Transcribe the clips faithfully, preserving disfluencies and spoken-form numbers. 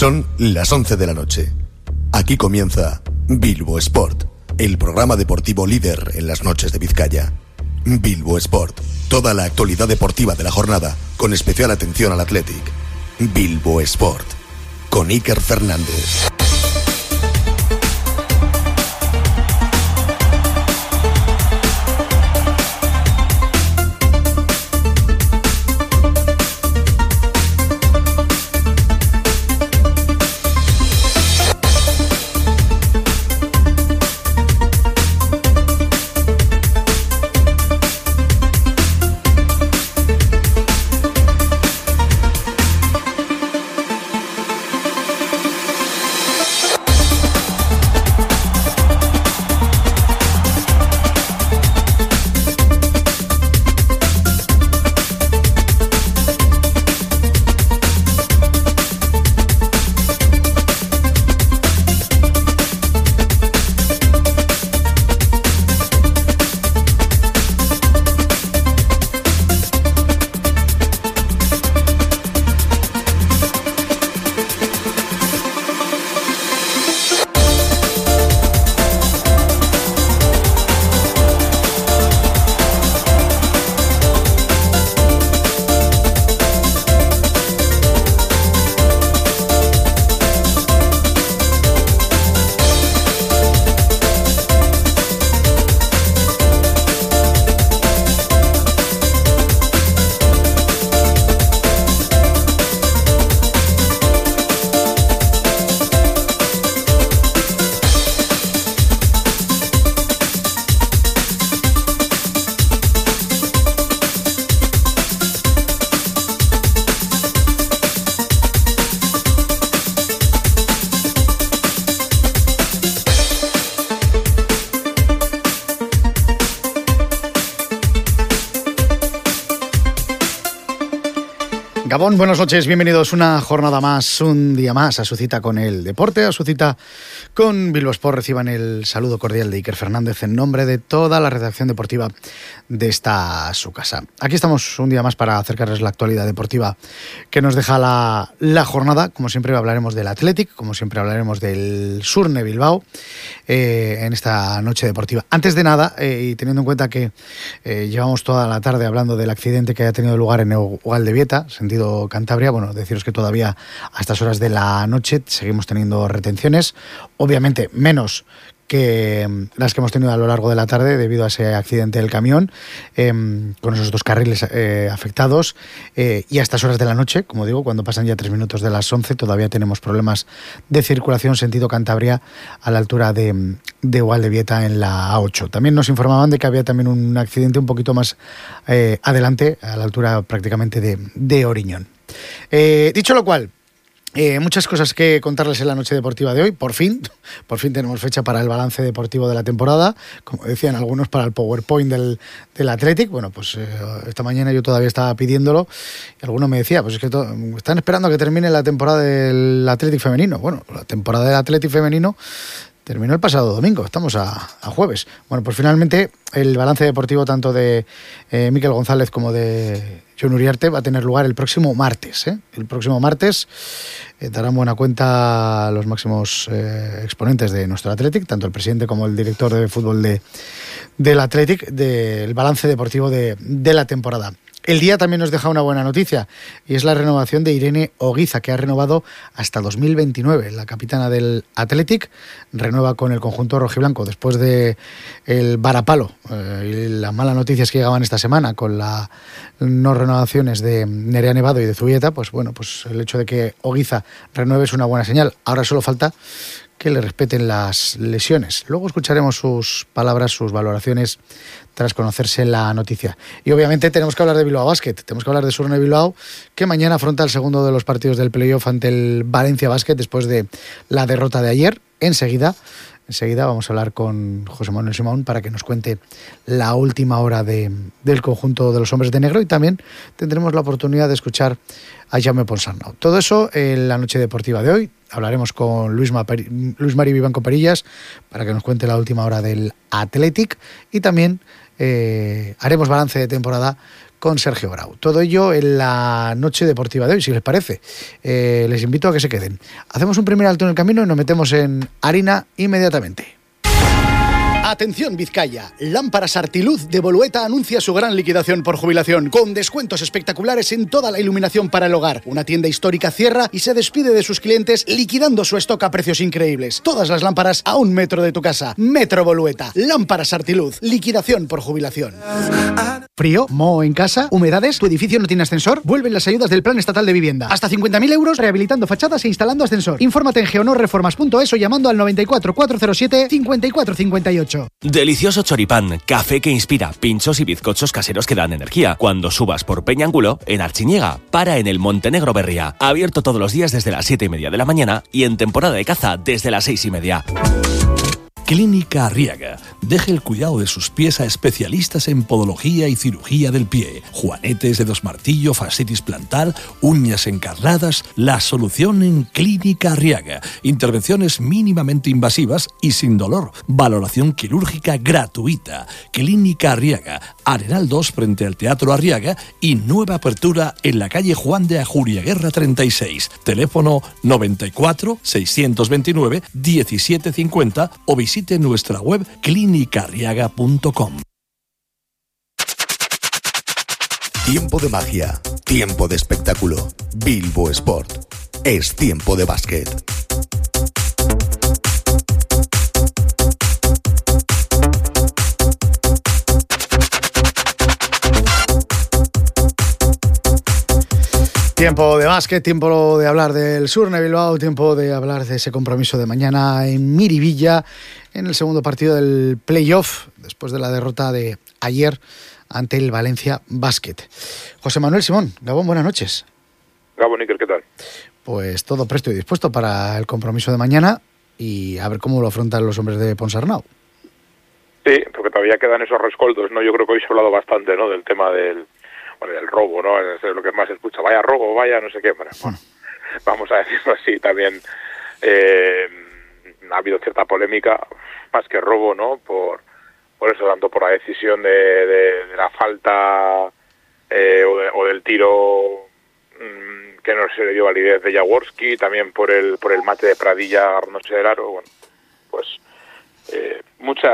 Son las once de la noche. Aquí comienza Bilbo Sport, el programa deportivo líder en las noches de Vizcaya. Bilbo Sport, toda la actualidad deportiva de la jornada, con especial atención al Athletic. Bilbo Sport, con Iker Fernández. Gabón, buenas noches, bienvenidos una jornada más, un día más a su cita con el deporte, a su cita con Bilbo Sport. Reciban el saludo cordial de Iker Fernández en nombre de toda la redacción deportiva de esta su casa. Aquí estamos un día más para acercarles la actualidad deportiva que nos deja la, la jornada. Como siempre hablaremos del Athletic, como siempre hablaremos del Surne Bilbao eh, en esta noche deportiva. Antes de nada, eh, y teniendo en cuenta que eh, llevamos toda la tarde hablando del accidente que haya tenido lugar en Ugaldebieta, sentido Cantabria, bueno, deciros que todavía a estas horas de la noche seguimos teniendo retenciones, obviamente menos que las que hemos tenido a lo largo de la tarde debido a ese accidente del camión, eh, con esos dos carriles eh, afectados, eh, y a estas horas de la noche, como digo, cuando pasan ya tres minutos de las once, todavía tenemos problemas de circulación sentido Cantabria a la altura de, de Ugaldebieta en la A ocho. También nos informaban de que había también un accidente un poquito más eh, adelante, a la altura prácticamente de, de Oriñón. Eh, dicho lo cual, Eh, muchas cosas que contarles en la noche deportiva de hoy. Por fin, por fin tenemos fecha para el balance deportivo de la temporada, como decían algunos, para el PowerPoint del, del Athletic. Bueno, pues eh, esta mañana yo todavía estaba pidiéndolo y alguno me decía, pues es que to- están esperando a que termine la temporada del Athletic femenino. Bueno, la temporada del Athletic femenino terminó el pasado domingo, estamos a, a jueves. Bueno, pues finalmente el balance deportivo tanto de eh, Mikel González como de Jon Uriarte va a tener lugar el próximo martes. ¿eh? El próximo martes eh, darán buena cuenta los máximos eh, exponentes de nuestro Athletic, tanto el presidente como el director de fútbol de, del Athletic, del balance deportivo de, de la temporada. El día también nos deja una buena noticia y es la renovación de Irene Oguiza, que ha renovado hasta dos mil veintinueve. La capitana del Athletic renueva con el conjunto rojiblanco después de el varapalo eh, y las malas noticias que llegaban esta semana con las no renovaciones de Nerea Nevado y de Zubieta. Pues bueno, pues el hecho de que Oguiza renueve es una buena señal. Ahora solo falta que le respeten las lesiones. Luego escucharemos sus palabras, sus valoraciones tras conocerse la noticia. Y obviamente tenemos que hablar de Bilbao Basket, tenemos que hablar de Surne Bilbao, que mañana afronta el segundo de los partidos del playoff ante el Valencia Basket después de la derrota de ayer. Enseguida, enseguida vamos a hablar con José Manuel Simón para que nos cuente la última hora de, del conjunto de los hombres de negro, y también tendremos la oportunidad de escuchar a Jaume Ponsarnau. Todo eso en la noche deportiva de hoy. Hablaremos con Luis, Maperi, Luis Mari Vivanco Perillas para que nos cuente la última hora del Athletic, y también eh, haremos balance de temporada con Sergio Grau. Todo ello en la noche deportiva de hoy, si les parece. Eh, les invito a que se queden. Hacemos un primer alto en el camino y nos metemos en harina inmediatamente. Atención Vizcaya, Lámparas Artiluz de Bolueta anuncia su gran liquidación por jubilación, con descuentos espectaculares en toda la iluminación para el hogar. Una tienda histórica cierra y se despide de sus clientes liquidando su stock a precios increíbles. Todas las lámparas a un metro de tu casa. Metro Bolueta, Lámparas Artiluz, liquidación por jubilación. ¿Frío? ¿Moho en casa? ¿Humedades? ¿Tu edificio no tiene ascensor? Vuelven las ayudas del Plan Estatal de Vivienda. Hasta cincuenta mil euros rehabilitando fachadas e instalando ascensor. Infórmate en geonorreformas punto es o llamando al noventa y cuatro, cuatrocientos siete, cincuenta y cuatro cincuenta y ocho. Delicioso choripán, café que inspira, pinchos y bizcochos caseros que dan energía. Cuando subas por Peñángulo, en Archiñega, para en el Montenegro Berría. Abierto todos los días desde las siete y media de la mañana y en temporada de caza desde las seis y media. Clínica Arriaga. Deje el cuidado de sus pies a especialistas en podología y cirugía del pie. Juanetes, dedos martillo, fascitis plantar, uñas encarnadas. La solución en Clínica Arriaga. Intervenciones mínimamente invasivas y sin dolor. Valoración quirúrgica gratuita. Clínica Arriaga. Arenal dos frente al Teatro Arriaga y nueva apertura en la calle Juan de Ajuriaguerra treinta y seis. Teléfono noventa y cuatro, seiscientos veintinueve, diecisiete cincuenta o visite nuestra web clínica arriaga punto com. Tiempo de magia, tiempo de espectáculo. Bilbo Sport. Es tiempo de básquet. Tiempo de básquet, tiempo de hablar del Surne Bilbao, tiempo de hablar de ese compromiso de mañana en Miribilla, en el segundo partido del playoff, después de la derrota de ayer ante el Valencia Basket. José Manuel Simón, Gabón, buenas noches. Gabón, Iker, ¿qué tal? Pues todo presto y dispuesto para el compromiso de mañana y a ver cómo lo afrontan los hombres de Ponsarnau. Sí, porque todavía quedan esos rescoldos, ¿no? Yo creo que hoy se ha hablado bastante, ¿no?, del tema del... Bueno, el robo, ¿no? Es lo que más se escucha. Vaya robo, vaya no sé qué. Bueno, bueno, vamos a decirlo así. También eh, ha habido cierta polémica, más que robo, ¿no? Por por eso, tanto por la decisión de, de, de la falta eh, o, de, o del tiro mmm, que no se le dio validez de Jaworski, también por el por el mate de Pradilla agarrándose del aro. Bueno, pues eh, muchas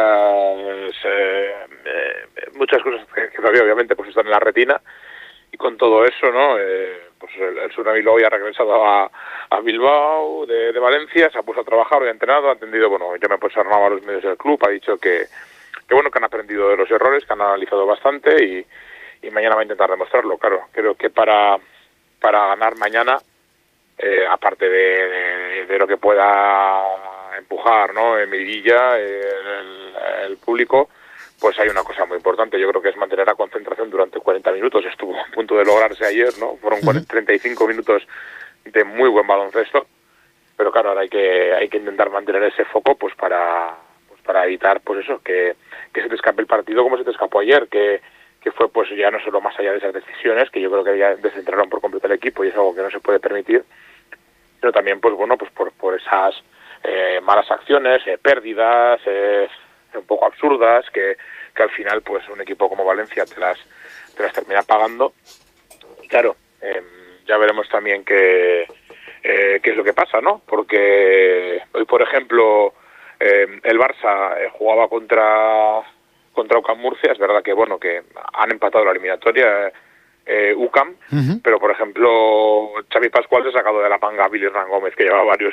eh, eh, muchas cosas que, que todavía obviamente pues están en la retina. Y con todo eso, ¿no? Eh, pues el, el Surne Bilbao ya ha regresado a, a Bilbao de, de Valencia, se ha puesto a trabajar, hoy ha entrenado, ha atendido, bueno, ya me he puesto a los medios del club, ha dicho que, que bueno, que han aprendido de los errores, que han analizado bastante y, y mañana va a intentar demostrarlo, claro. Creo que para, para ganar mañana, eh, aparte de, de, de lo que pueda empujar, ¿no?, en Miribilla, eh, el, el público, pues hay una cosa muy importante. Yo creo que es mantener la concentración durante cuarenta minutos. Estuvo a punto de lograrse ayer, ¿no? Fueron uh-huh. treinta y cinco minutos de muy buen baloncesto. Pero claro, ahora hay que hay que intentar mantener ese foco, pues para pues para evitar, pues eso, que, que se te escape el partido como se te escapó ayer, que que fue pues ya no solo más allá de esas decisiones, que yo creo que ya descentraron por completo el equipo y es algo que no se puede permitir, pero también, pues bueno, pues por por esas eh, malas acciones, eh, pérdidas, eh, un poco absurdas, que, que al final pues un equipo como Valencia te las te las termina pagando. Y claro, eh, ya veremos también qué eh, qué es lo que pasa, ¿no? Porque hoy, por ejemplo, eh, el Barça eh, jugaba contra contra U C A M Murcia. Es verdad que bueno que han empatado la eliminatoria eh, U C A M, uh-huh. pero por ejemplo Xavi Pascual se ha sacado de la manga a Billy Hernán Gómez, que lleva varios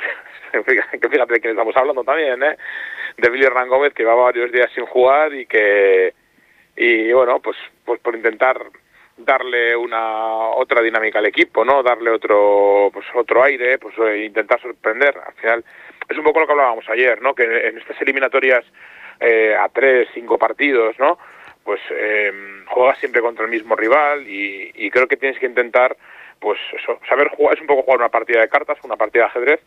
que fíjate de quién estamos hablando también, ¿eh? De Billy Hernán Gómez, que llevaba varios días sin jugar y que y bueno pues pues por intentar darle una otra dinámica al equipo, ¿no? Darle otro pues otro aire, pues eh, intentar sorprender. Al final es un poco lo que hablábamos ayer, ¿no? Que en estas eliminatorias eh, a tres, cinco partidos, ¿no? Pues eh, juegas siempre contra el mismo rival y, y creo que tienes que intentar, pues eso, saber jugar, es un poco jugar una partida de cartas, una partida de ajedrez,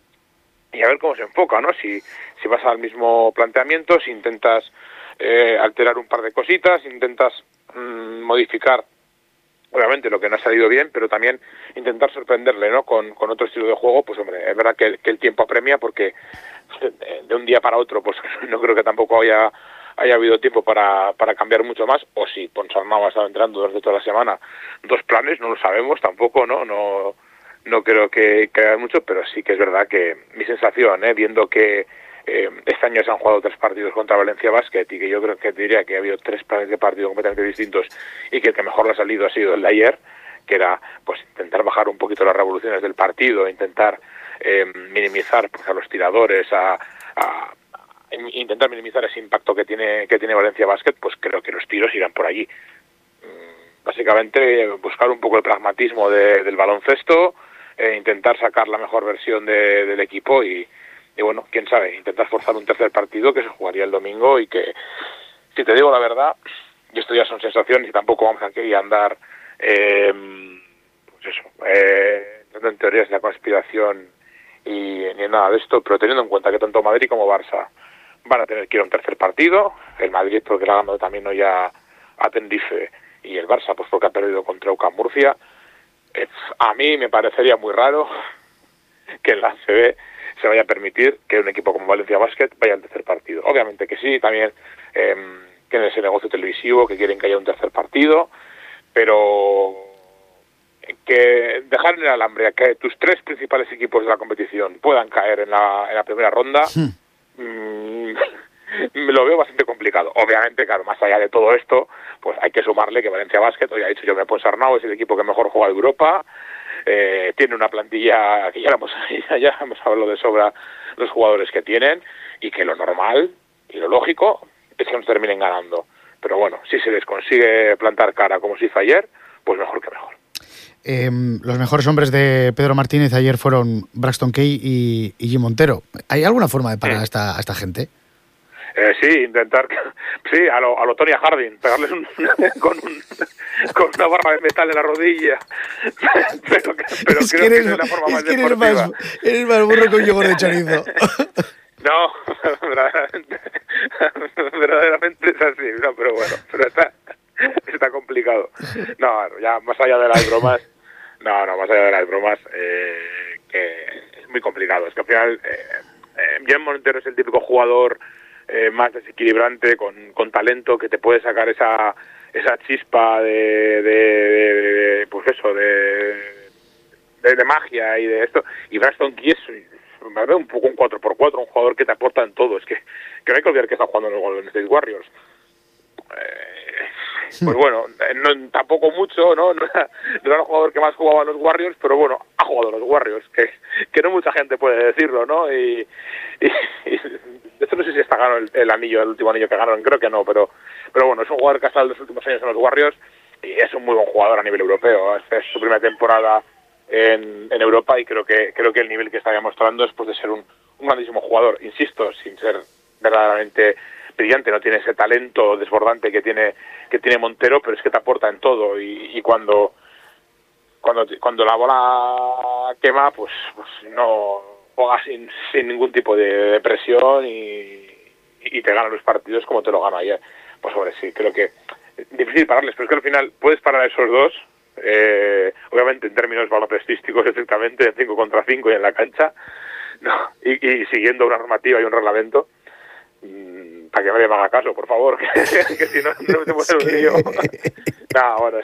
y a ver cómo se enfoca, ¿no? Si, si vas al mismo planteamiento, si intentas eh, alterar un par de cositas, intentas mmm, modificar, obviamente, lo que no ha salido bien, pero también intentar sorprenderle, ¿no? Con, con otro estilo de juego, pues hombre, es verdad que, que el tiempo apremia porque de un día para otro, pues no creo que tampoco haya haya habido tiempo para, para cambiar mucho más, o si Ponsarnau ha estado entrenando durante toda la semana dos planes, no lo sabemos tampoco, ¿no? No, no creo que, que haya mucho, pero sí que es verdad que mi sensación, ¿eh? Viendo que eh, este año se han jugado tres partidos contra Valencia Basket y que yo creo que diría que ha habido tres planes de partido completamente distintos y que el que mejor le ha salido ha sido el de ayer, que era pues intentar bajar un poquito las revoluciones del partido, intentar eh, minimizar pues, a los tiradores, a, a intentar minimizar ese impacto que tiene que tiene Valencia Basket, pues creo que los tiros irán por allí. Básicamente buscar un poco el pragmatismo de, del baloncesto, eh, intentar sacar la mejor versión de, del equipo y, y bueno, quién sabe, intentar forzar un tercer partido que se jugaría el domingo y que, si te digo la verdad, y esto ya son sensaciones y tampoco vamos aquí a andar eh, pues eso, eh, en teorías de la conspiración y ni nada de esto, pero teniendo en cuenta que tanto Madrid como Barça van a tener que ir a un tercer partido, el Madrid porque le ha ganado también hoy a, a Tenerife y el Barça pues porque ha perdido contra UCAM Murcia. Eh, a mí me parecería muy raro que en la A C B se vaya a permitir que un equipo como Valencia Basket vaya al tercer partido. Obviamente que sí, también eh, tienen ese negocio televisivo que quieren que haya un tercer partido, pero que dejar en el alambre que tus tres principales equipos de la competición puedan caer en la, en la primera ronda, sí. mmm, me lo veo bastante complicado. Obviamente, claro, más allá de todo esto, pues hay que sumarle que Valencia Basket, hoy ha dicho yo me he Ponsarnau, es el equipo que mejor juega de Europa, eh, tiene una plantilla que ya hemos, ya hemos hablado de sobra los jugadores que tienen, y que lo normal y lo lógico es que nos terminen ganando. Pero bueno, si se les consigue plantar cara como se hizo ayer, pues mejor que mejor. Eh, los mejores hombres de Pedro Martínez ayer fueron Braxton Key y, y Jim Montero. ¿Hay alguna forma de parar sí. a, esta, a esta gente? Eh, sí, intentar, sí, a lo, a lo Tony Harding, pegarles un, con, un, con una barra de metal en la rodilla. Pero, pero es creo que, eres, que es la forma es más que deportiva. Eres más, eres más burro que un yogur de chorizo. No, verdaderamente, verdaderamente es así, no, pero bueno, pero está, está complicado. No, ya más allá de las bromas, no, no, más allá de las bromas, eh, que es muy complicado. Es que al final, eh, eh, Jim Montero es el típico jugador eh, más desequilibrante, con, con talento, que te puede sacar esa esa chispa de, de, de, de pues eso, de, de, de magia y de esto. Y Braxton Key es me veo un poco un cuatro por cuatro, un jugador que te aporta en todo. Es que, que no hay que olvidar que está jugando en los Golden State Warriors. Eh, pues bueno, no, tampoco mucho, ¿no? No era, no era el jugador que más jugaba en los Warriors, pero bueno, ha jugado en los Warriors, que, que no mucha gente puede decirlo, ¿no? Y, y, y de hecho no sé si está ganando el, el anillo, el último anillo que ganaron, creo que no, pero pero bueno, es un jugador que ha estado en los últimos años en los Warriors y es un muy buen jugador a nivel europeo. Esta es su primera temporada En, en Europa y creo que creo que el nivel que está demostrando es pues de ser un, un grandísimo jugador, insisto, sin ser verdaderamente brillante, no tiene ese talento desbordante que tiene que tiene Montero, pero es que te aporta en todo y, y cuando cuando cuando la bola quema pues pues no juega sin, sin ningún tipo de, de presión y, y te gana los partidos como te lo gana ayer. Pues hombre, sí, creo que es difícil pararles, pero es que al final puedes parar a esos dos. Eh, obviamente en términos baloncetísticos estrictamente en cinco contra cinco y en la cancha, no, y, y siguiendo una normativa y un reglamento, mmm, para que nadie me haga caso, por favor, que, que si no, no se puede hacer un lío. No, bueno,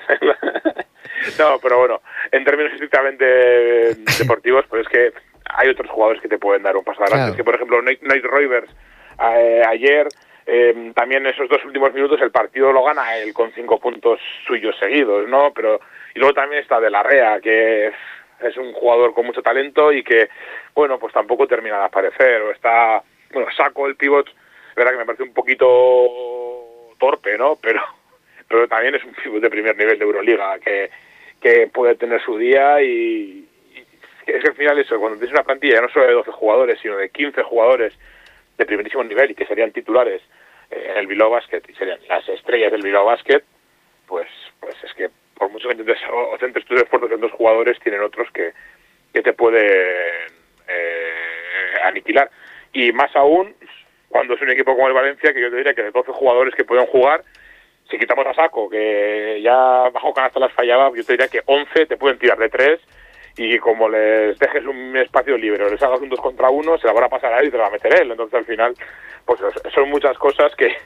no, pero bueno, en términos estrictamente deportivos, pues es que hay otros jugadores que te pueden dar un paso adelante. Claro. Es que por ejemplo Nate Roivers eh, ayer Eh, también esos dos últimos minutos el partido lo gana él con cinco puntos suyos seguidos, ¿no? Pero y luego también está De La Rea, que es, es un jugador con mucho talento y que, bueno, pues tampoco termina de aparecer. O está, bueno, Saco, el pivot, verdad que me parece un poquito torpe, ¿no? Pero pero también es un pivot de primer nivel de Euroliga que, que puede tener su día y, y es que al final eso, cuando tienes una plantilla ya no solo de doce jugadores, sino de quince jugadores de primerísimo nivel y que serían titulares eh, en el Bilbao Basket y serían las estrellas del Bilbao Basket, pues pues es que por mucho que intentes o centres tus esfuerzos en dos jugadores, tienen otros que, que te pueden eh, aniquilar. Y más aún cuando es un equipo como el Valencia, que yo te diría que de doce jugadores que pueden jugar, si quitamos a Saco, que ya bajo canasta las fallaba, yo te diría que once te pueden tirar de tres. Y como les dejes un espacio libre o les hagas un dos contra uno, se la van a pasar a él y te la va a meter él. Entonces al final, pues son muchas cosas que,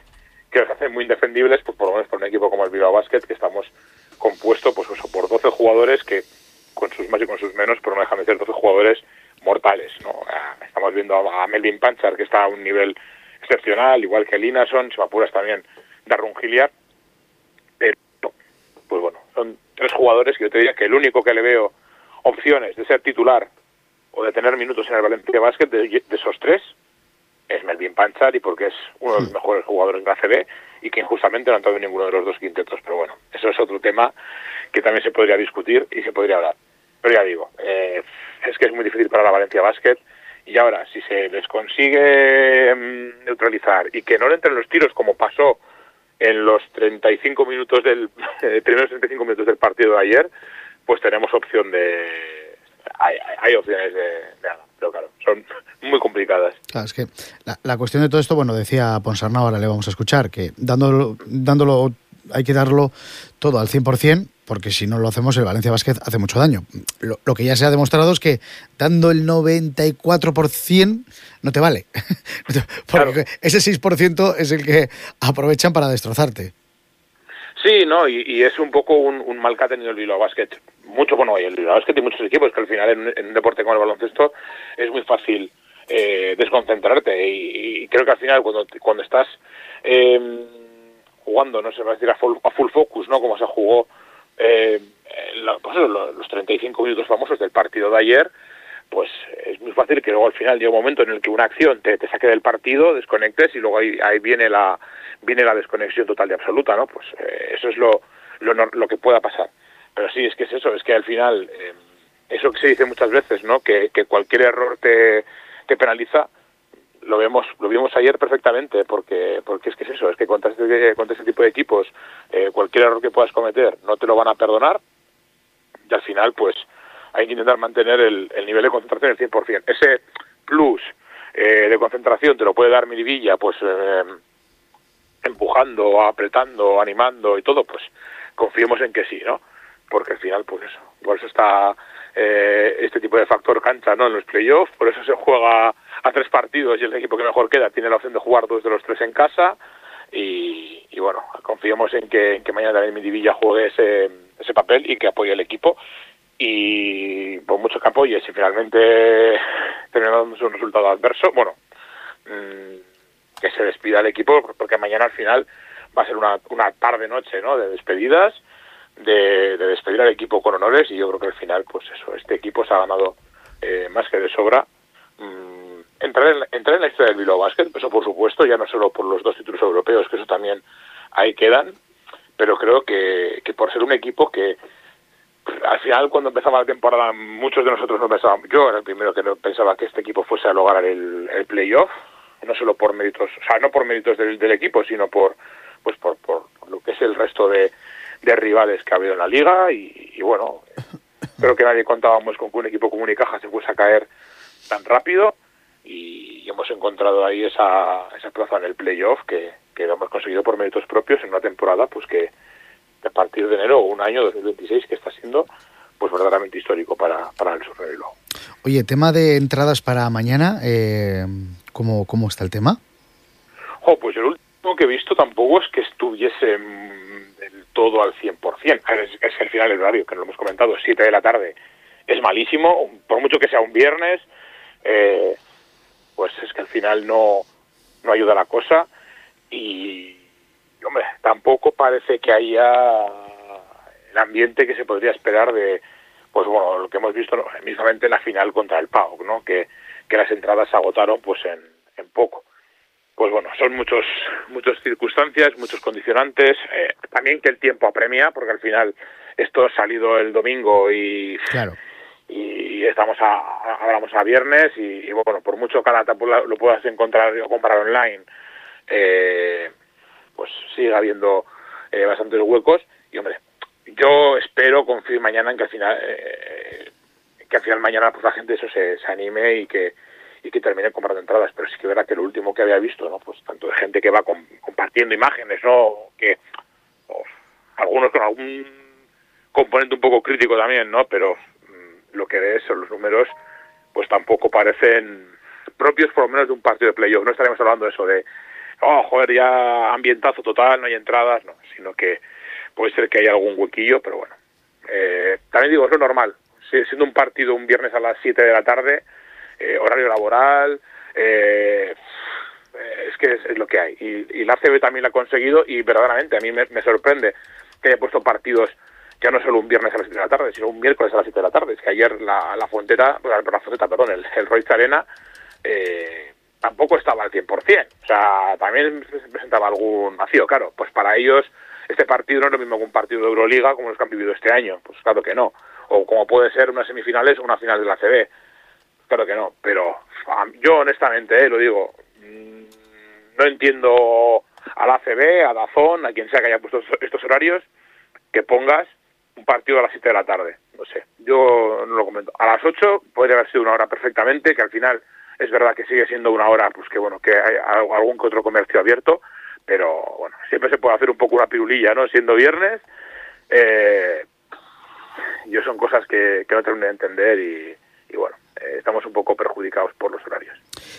que los hacen muy indefendibles, pues por lo menos por un equipo como el Bilbao Basket, que estamos compuesto pues eso, por doce jugadores que, con sus más y con sus menos, pero no dejan de ser doce jugadores mortales, ¿no? Estamos viendo a Melvin Panchar, que está a un nivel excepcional, igual que Linason, si me apuras también Darrun Hilliard, pero pues bueno, son tres jugadores que yo te diría que el único que le veo opciones de ser titular o de tener minutos en el Valencia Basket, de, de esos tres, es Melvin Panchar, y porque es uno de los mejores jugadores de la A C B y que injustamente no ha entrado en ninguno de los dos quintetos, pero bueno, eso es otro tema que también se podría discutir y se podría hablar. Pero ya digo, eh, es que es muy difícil para la Valencia Basket, y ahora, si se les consigue mmm, neutralizar y que no le entren los tiros como pasó en los treinta y cinco minutos del eh, primeros treinta y cinco minutos del partido de ayer, pues tenemos opción de... Hay, hay, hay opciones de, de nada, pero claro, son muy complicadas. Claro, es que la, la cuestión de todo esto, bueno, decía Ponsarnau, ahora le vamos a escuchar, que dándolo, dándolo hay que darlo todo al cien por ciento, porque si no lo hacemos el Valencia Basket hace mucho daño. Lo, lo que ya se ha demostrado es que dando el noventa y cuatro por ciento no te vale, porque claro, ese seis por ciento es el que aprovechan para destrozarte. Sí, no, y, y es un poco un, un mal que ha tenido el Bilbao Basket. Mucho, bueno, y el Bilbao Basket y muchos equipos, que al final en, en un deporte como el baloncesto es muy fácil eh, desconcentrarte, y, y creo que al final cuando, cuando estás eh, jugando, no sé, va a decir a full, a full focus, ¿no? Como se jugó eh, la, pues, los, los treinta y cinco minutos famosos del partido de ayer, pues es muy fácil que luego al final llegue un momento en el que una acción te, te saque del partido, desconectes, y luego ahí, ahí viene la viene la desconexión total y absoluta, ¿no? Pues eh, eso es lo, lo lo que pueda pasar. Pero sí, es que es eso, es que al final, eh, eso que se dice muchas veces, ¿no? Que, que cualquier error te, te penaliza, lo vemos lo vimos ayer perfectamente, porque porque es que es eso, es que contra este, contra este tipo de equipos, eh, cualquier error que puedas cometer no te lo van a perdonar, y al final, pues, hay que intentar mantener el, el nivel de concentración al cien por ciento. Ese plus eh, de concentración te lo puede dar Miribilla, pues, eh, empujando, apretando, animando y todo, pues confiemos en que sí, ¿no? Porque al final, pues eso, por eso está eh, este tipo de factor cancha, ¿no? En los playoffs, por eso se juega a tres partidos y el equipo que mejor queda tiene la opción de jugar dos de los tres en casa, y, y bueno, confiemos en que, en que mañana también Miribilla juegue ese, ese papel y que apoye al equipo, y por mucho que apoye, si finalmente tenemos un resultado adverso, bueno, mmm, que se despida el equipo, porque mañana al final va a ser una, una tarde-noche, ¿no? De despedidas, de, de despedir al equipo con honores, y yo creo que al final, pues eso, este equipo se ha ganado eh, más que de sobra. Mm, entrar, en, entrar en la historia del Bilbao Basket, eso por supuesto, ya no solo por los dos títulos europeos, que eso también ahí quedan, pero creo que, que por ser un equipo que al final, cuando empezaba la temporada, muchos de nosotros no pensábamos, yo era el primero que no pensaba que este equipo fuese a lograr el, el playoff, no solo por méritos, o sea, no por méritos del, del equipo, sino por pues por, por, por lo que es el resto de, de rivales que ha habido en la liga, y, y bueno, creo que nadie contábamos con que un equipo como Unicaja se fuese a caer tan rápido, y, y hemos encontrado ahí esa, esa plaza en el playoff que, que lo hemos conseguido por méritos propios en una temporada, pues que a partir de enero, un año dos mil veintiséis, que está siendo pues verdaderamente histórico para, para el sur de Bilbao. Oye, tema de entradas para mañana, eh, ¿cómo, ¿cómo está el tema? Oh, pues el último que he visto tampoco es que estuviese mmm, del todo al cien por ciento. Es, es que al final el horario, que no lo hemos comentado, siete de la tarde, es malísimo, por mucho que sea un viernes, eh, pues es que al final no, no ayuda la cosa, y hombre, tampoco parece que haya el ambiente que se podría esperar de, pues bueno, lo que hemos visto, ¿no?, mismamente en la final contra el P A O K, ¿no?, que, que las entradas se agotaron pues en, en poco. Pues bueno, son muchos muchas circunstancias, muchos condicionantes, eh, también que el tiempo apremia, porque al final esto ha salido el domingo y claro. y estamos a, hablamos a viernes, y, y bueno, por mucho que ahora lo puedas encontrar o comprar online, eh, pues sigue habiendo eh, bastantes huecos, y hombre, yo espero, confío mañana en que al final eh, que al final mañana pues la gente eso se, se anime y que y que termine comprando entradas, pero sí que verá que lo último que había visto, no, pues tanto de gente que va com, compartiendo imágenes, no, que oh, algunos con algún componente un poco crítico también, no, pero mmm, lo que ves son los números, pues tampoco parecen propios, por lo menos de un partido de playoff. No estaremos hablando de eso de oh, joder, ya ambientazo total, no hay entradas, no, sino que puede ser que haya algún huequillo, pero bueno. Eh, también digo, es lo normal, siendo un partido un viernes a las siete de la tarde, eh, horario laboral, eh, es que es, es lo que hay. Y, y la A C B también lo ha conseguido y verdaderamente a mí me, me sorprende que haya puesto partidos ya no solo un viernes a las siete de la tarde, sino un miércoles a las siete de la tarde. Es que ayer la, la Fonteta, la Fonteta, perdón, el, el Royce Arena eh, tampoco estaba al cien por cien. O sea, también se presentaba algún vacío, claro. Pues para ellos este partido no es lo mismo que un partido de Euroliga como los que han vivido este año. Pues claro que no. O como puede ser unas semifinales o una final de la A C B. Claro que no. Pero yo honestamente, eh, lo digo, no entiendo a la A C B, a Dazón, a quien sea que haya puesto estos horarios, que pongas un partido a las siete de la tarde. No sé, yo no lo comento. A las ocho podría haber sido una hora perfectamente, que al final es verdad que sigue siendo una hora, pues que bueno, que hay algún que otro comercio abierto, pero bueno, siempre se puede hacer un poco una pirulilla, ¿no? Siendo viernes, eh, yo son cosas que, que no termino de entender y, y bueno, eh, estamos un poco perjudicados por los horarios.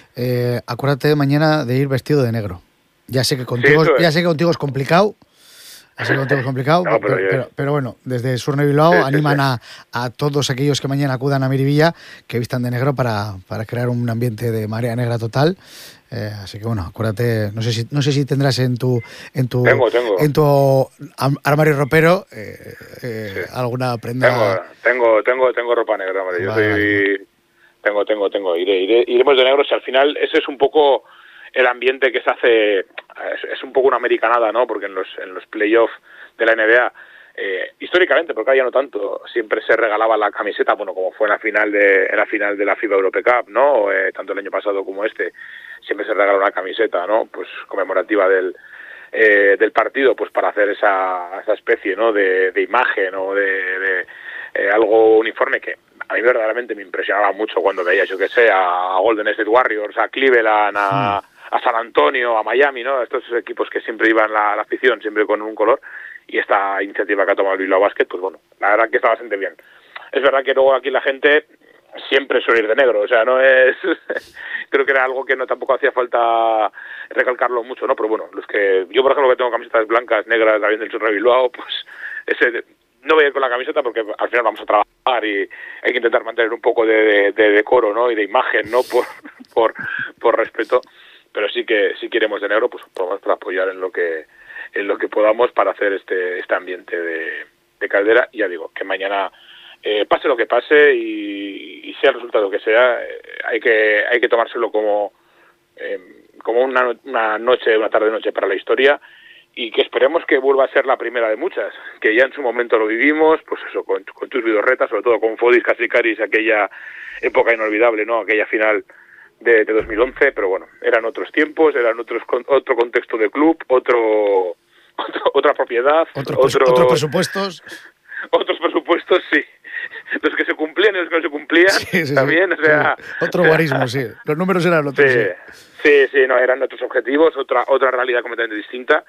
Eh, acuérdate mañana de ir vestido de negro. Ya sé que contigo, sí, es. ya sé que contigo es complicado. Ya sé que contigo es complicado, no, pero, pero, pero, pero bueno, desde Surne Bilbao sí, animan sí, sí. A, a todos aquellos que mañana acudan a Miribilla que vistan de negro para, para crear un ambiente de marea negra total. Eh, así que bueno, acuérdate, no sé si no sé si tendrás en tu en tu tengo, tengo. en tu armario ropero eh, eh, sí. alguna prenda. Tengo, tengo, tengo, tengo ropa negra, hombre. Yo vale, soy vale. tengo, tengo, tengo. Iré, iré, iremos de negro. Si al final ese es un poco el ambiente que se hace, es, es un poco una americanada, ¿no? Porque en los en los playoffs de la N B A, eh, históricamente, porque ya no tanto, siempre se regalaba la camiseta, bueno, como fue en la final de en la final de la FIBA Europe Cup, ¿no? Eh, tanto el año pasado como este, siempre se regala una camiseta, ¿no? Pues conmemorativa del eh, del partido, pues para hacer esa esa especie, ¿no? De, de imagen o de, de eh, algo uniforme que a mí verdaderamente me impresionaba mucho cuando veía, yo que sé, a Golden State Warriors, a Cleveland, a, a San Antonio, a Miami, ¿no? Estos equipos que siempre iban la, la afición, siempre con un color, y esta iniciativa que ha tomado el Bilbao Basket, pues bueno, la verdad que está bastante bien. Es verdad que luego aquí la gente siempre suele ir de negro, o sea, no es... creo que era algo que no tampoco hacía falta recalcarlo mucho, ¿no? Pero bueno, los que... Yo, por ejemplo, que tengo camisetas blancas, negras, también del Surre Bilbao, pues ese... No voy a ir con la camiseta porque al final vamos a trabajar y hay que intentar mantener un poco de, de, de decoro, ¿no? Y de imagen, ¿no? Por, por, por respeto. Pero sí que si queremos de negro, pues podemos para apoyar en lo que en lo que podamos para hacer este este ambiente de, de Caldera. Y ya digo, que mañana eh, pase lo que pase y, y sea el resultado que sea, eh, hay que hay que tomárselo como eh, como una, una noche, una tarde-noche para la historia. Y que esperemos que vuelva a ser la primera de muchas, que ya en su momento lo vivimos, pues eso, con, con tus vidorretas, sobre todo con Fodis Casicaris, aquella época inolvidable, ¿no? Aquella final de, de dos mil once, pero bueno, eran otros tiempos, eran otros otro contexto de club, otro, otro otra propiedad, otro, otro, otros presupuestos. Otros presupuestos, sí. Los que se cumplían y los que no se cumplían, sí, sí, también, sí, o sea... Sí. Otro guarismo, sí. Los números eran otros, sí. Sí, sí, sí, no, eran otros objetivos, otra otra realidad completamente distinta.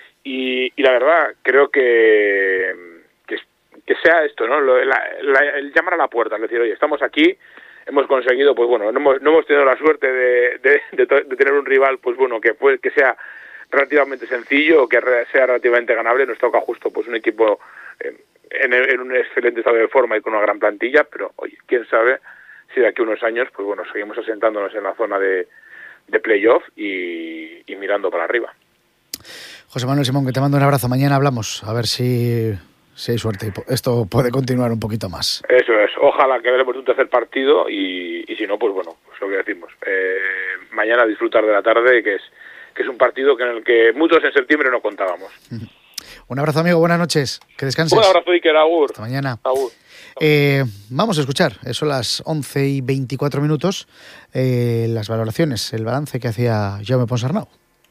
Y, y la verdad, creo que, que, que sea esto, ¿no? Lo, la, la, el llamar a la puerta, es decir, oye, estamos aquí, hemos conseguido, pues bueno, no hemos, no hemos tenido la suerte de, de, de, de tener un rival, pues bueno, que, fue, que sea relativamente sencillo, que sea relativamente ganable, nos toca justo pues un equipo eh, en, en un excelente estado de forma y con una gran plantilla, pero oye, quién sabe si de aquí a unos años, pues bueno, seguimos asentándonos en la zona de, de playoff y, y mirando para arriba. José Manuel Simón, que te mando un abrazo. Mañana hablamos, a ver si, si hay suerte y esto puede continuar un poquito más. Eso es, ojalá que veremos un tercer partido y, y si no, pues bueno, pues lo que decimos. Eh, mañana disfrutar de la tarde, que es que es un partido que en el que muchos en septiembre no contábamos. Un abrazo, amigo, buenas noches, que descanses. Un abrazo, Iker, agur. Hasta mañana. Agur. Eh, vamos a escuchar, son las once y veinticuatro minutos, eh, las valoraciones, el balance que hacía Jaume Ponsarnau.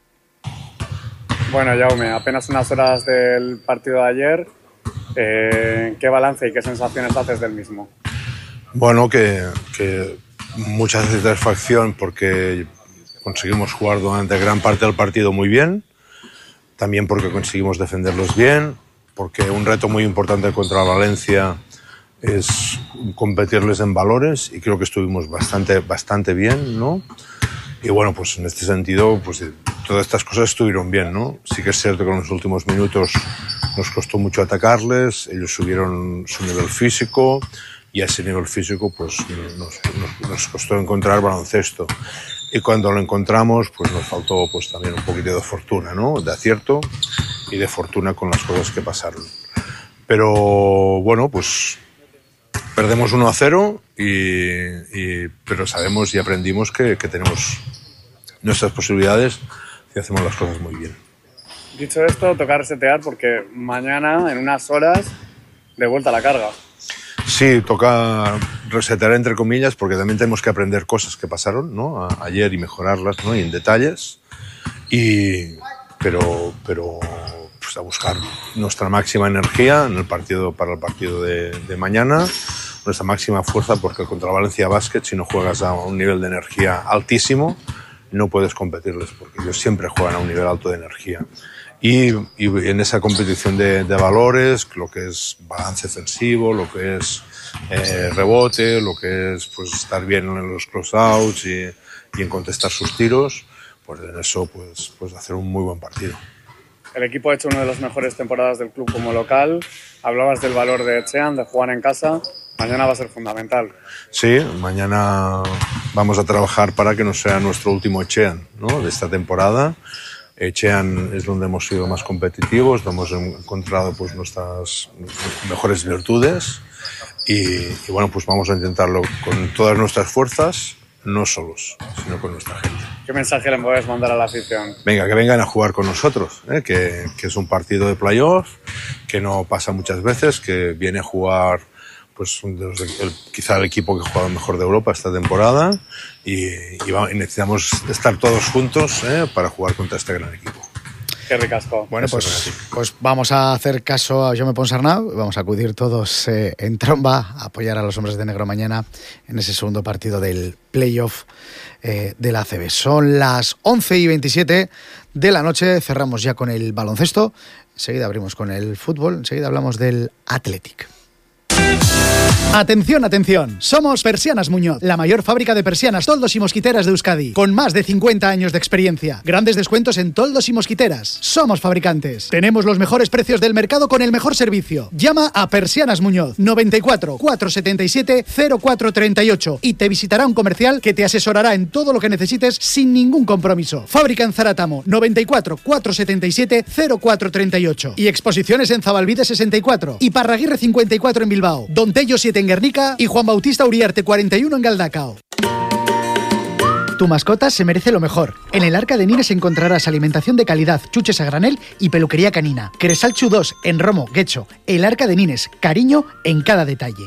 Bueno, Jaume, apenas unas horas del partido de ayer, eh, ¿qué balance y qué sensaciones haces del mismo? Bueno, que, que mucha satisfacción porque conseguimos jugar durante gran parte del partido muy bien, también porque conseguimos defenderlos bien, porque un reto muy importante contra Valencia es competirles en valores y creo que estuvimos bastante, bastante bien, ¿no? Y bueno, pues en este sentido, pues todas estas cosas estuvieron bien, ¿no? Sí que es cierto que en los últimos minutos nos costó mucho atacarles, ellos subieron su nivel físico y a ese nivel físico pues nos, nos, nos costó encontrar baloncesto. Y cuando lo encontramos, pues nos faltó pues también un poquito de fortuna, ¿no? De acierto y de fortuna con las cosas que pasaron. Pero bueno, pues perdemos uno a cero, y, y, pero sabemos y aprendimos que, que tenemos nuestras posibilidades y hacemos las cosas muy bien. Dicho esto, toca resetear porque mañana, en unas horas, de vuelta a la carga. Sí, toca resetear entre comillas porque también tenemos que aprender cosas que pasaron, ¿no? A, ayer y mejorarlas, ¿no? Y en detalles. Y, pero, pero pues a buscar nuestra máxima energía en el partido, para el partido de, de mañana, nuestra máxima fuerza, porque contra Valencia Basket, si no juegas a un nivel de energía altísimo, no puedes competirles, porque ellos siempre juegan a un nivel alto de energía. Y, y en esa competición de, de valores, lo que es balance defensivo, lo que es eh, rebote, lo que es pues estar bien en los closeouts y, y en contestar sus tiros, pues en eso pues, pues hacer un muy buen partido. El equipo ha hecho una de las mejores temporadas del club como local. Hablabas del valor de Etxean, de jugar en casa. Mañana va a ser fundamental. Sí, mañana vamos a trabajar para que no sea nuestro último Etxean, ¿no? De esta temporada. Etxean es donde hemos sido más competitivos, donde hemos encontrado pues nuestras mejores virtudes y, y bueno, pues vamos a intentarlo con todas nuestras fuerzas, no solos, sino con nuestra gente. ¿Qué mensaje le puedes mandar a la afición? Venga, que vengan a jugar con nosotros, ¿eh? que, que es un partido de playoff, que no pasa muchas veces, que viene a jugar pues el, quizá el equipo que ha jugado mejor de Europa esta temporada y, y, va, y necesitamos estar todos juntos ¿eh? para jugar contra este gran equipo. Qué ricasco. Bueno, pues, pues vamos a hacer caso a Jaume Ponsarnau, vamos a acudir todos eh, en tromba a apoyar a los hombres de negro mañana en ese segundo partido del playoff eh, de la A C B. Son las once y veintisiete de la noche, cerramos ya con el baloncesto, enseguida abrimos con el fútbol, enseguida hablamos del Athletic. Atención, atención, somos Persianas Muñoz, la mayor fábrica de persianas, toldos y mosquiteras de Euskadi, con más de cincuenta años de experiencia. Grandes descuentos en toldos y mosquiteras. Somos fabricantes. Tenemos los mejores precios del mercado con el mejor servicio. Llama a Persianas Muñoz, noventa y cuatro, cuatrocientos setenta y siete, cero cuatro treinta y ocho y te visitará un comercial que te asesorará en todo lo que necesites sin ningún compromiso. Fábrica en Zaratamo, noventa y cuatro, cuatrocientos setenta y siete, cero cuatro treinta y ocho y exposiciones en Zabalbide sesenta y cuatro y Parraguirre cincuenta y cuatro en Bilbao, Don Tello siete en Guernica y Juan Bautista Uriarte cuarenta y uno en Galdacao. Tu mascota se merece lo mejor. En el Arca de Nines encontrarás alimentación de calidad, chuches a granel y peluquería canina. Cresalchu dos en Romo, Guecho. El Arca de Nines, cariño en cada detalle.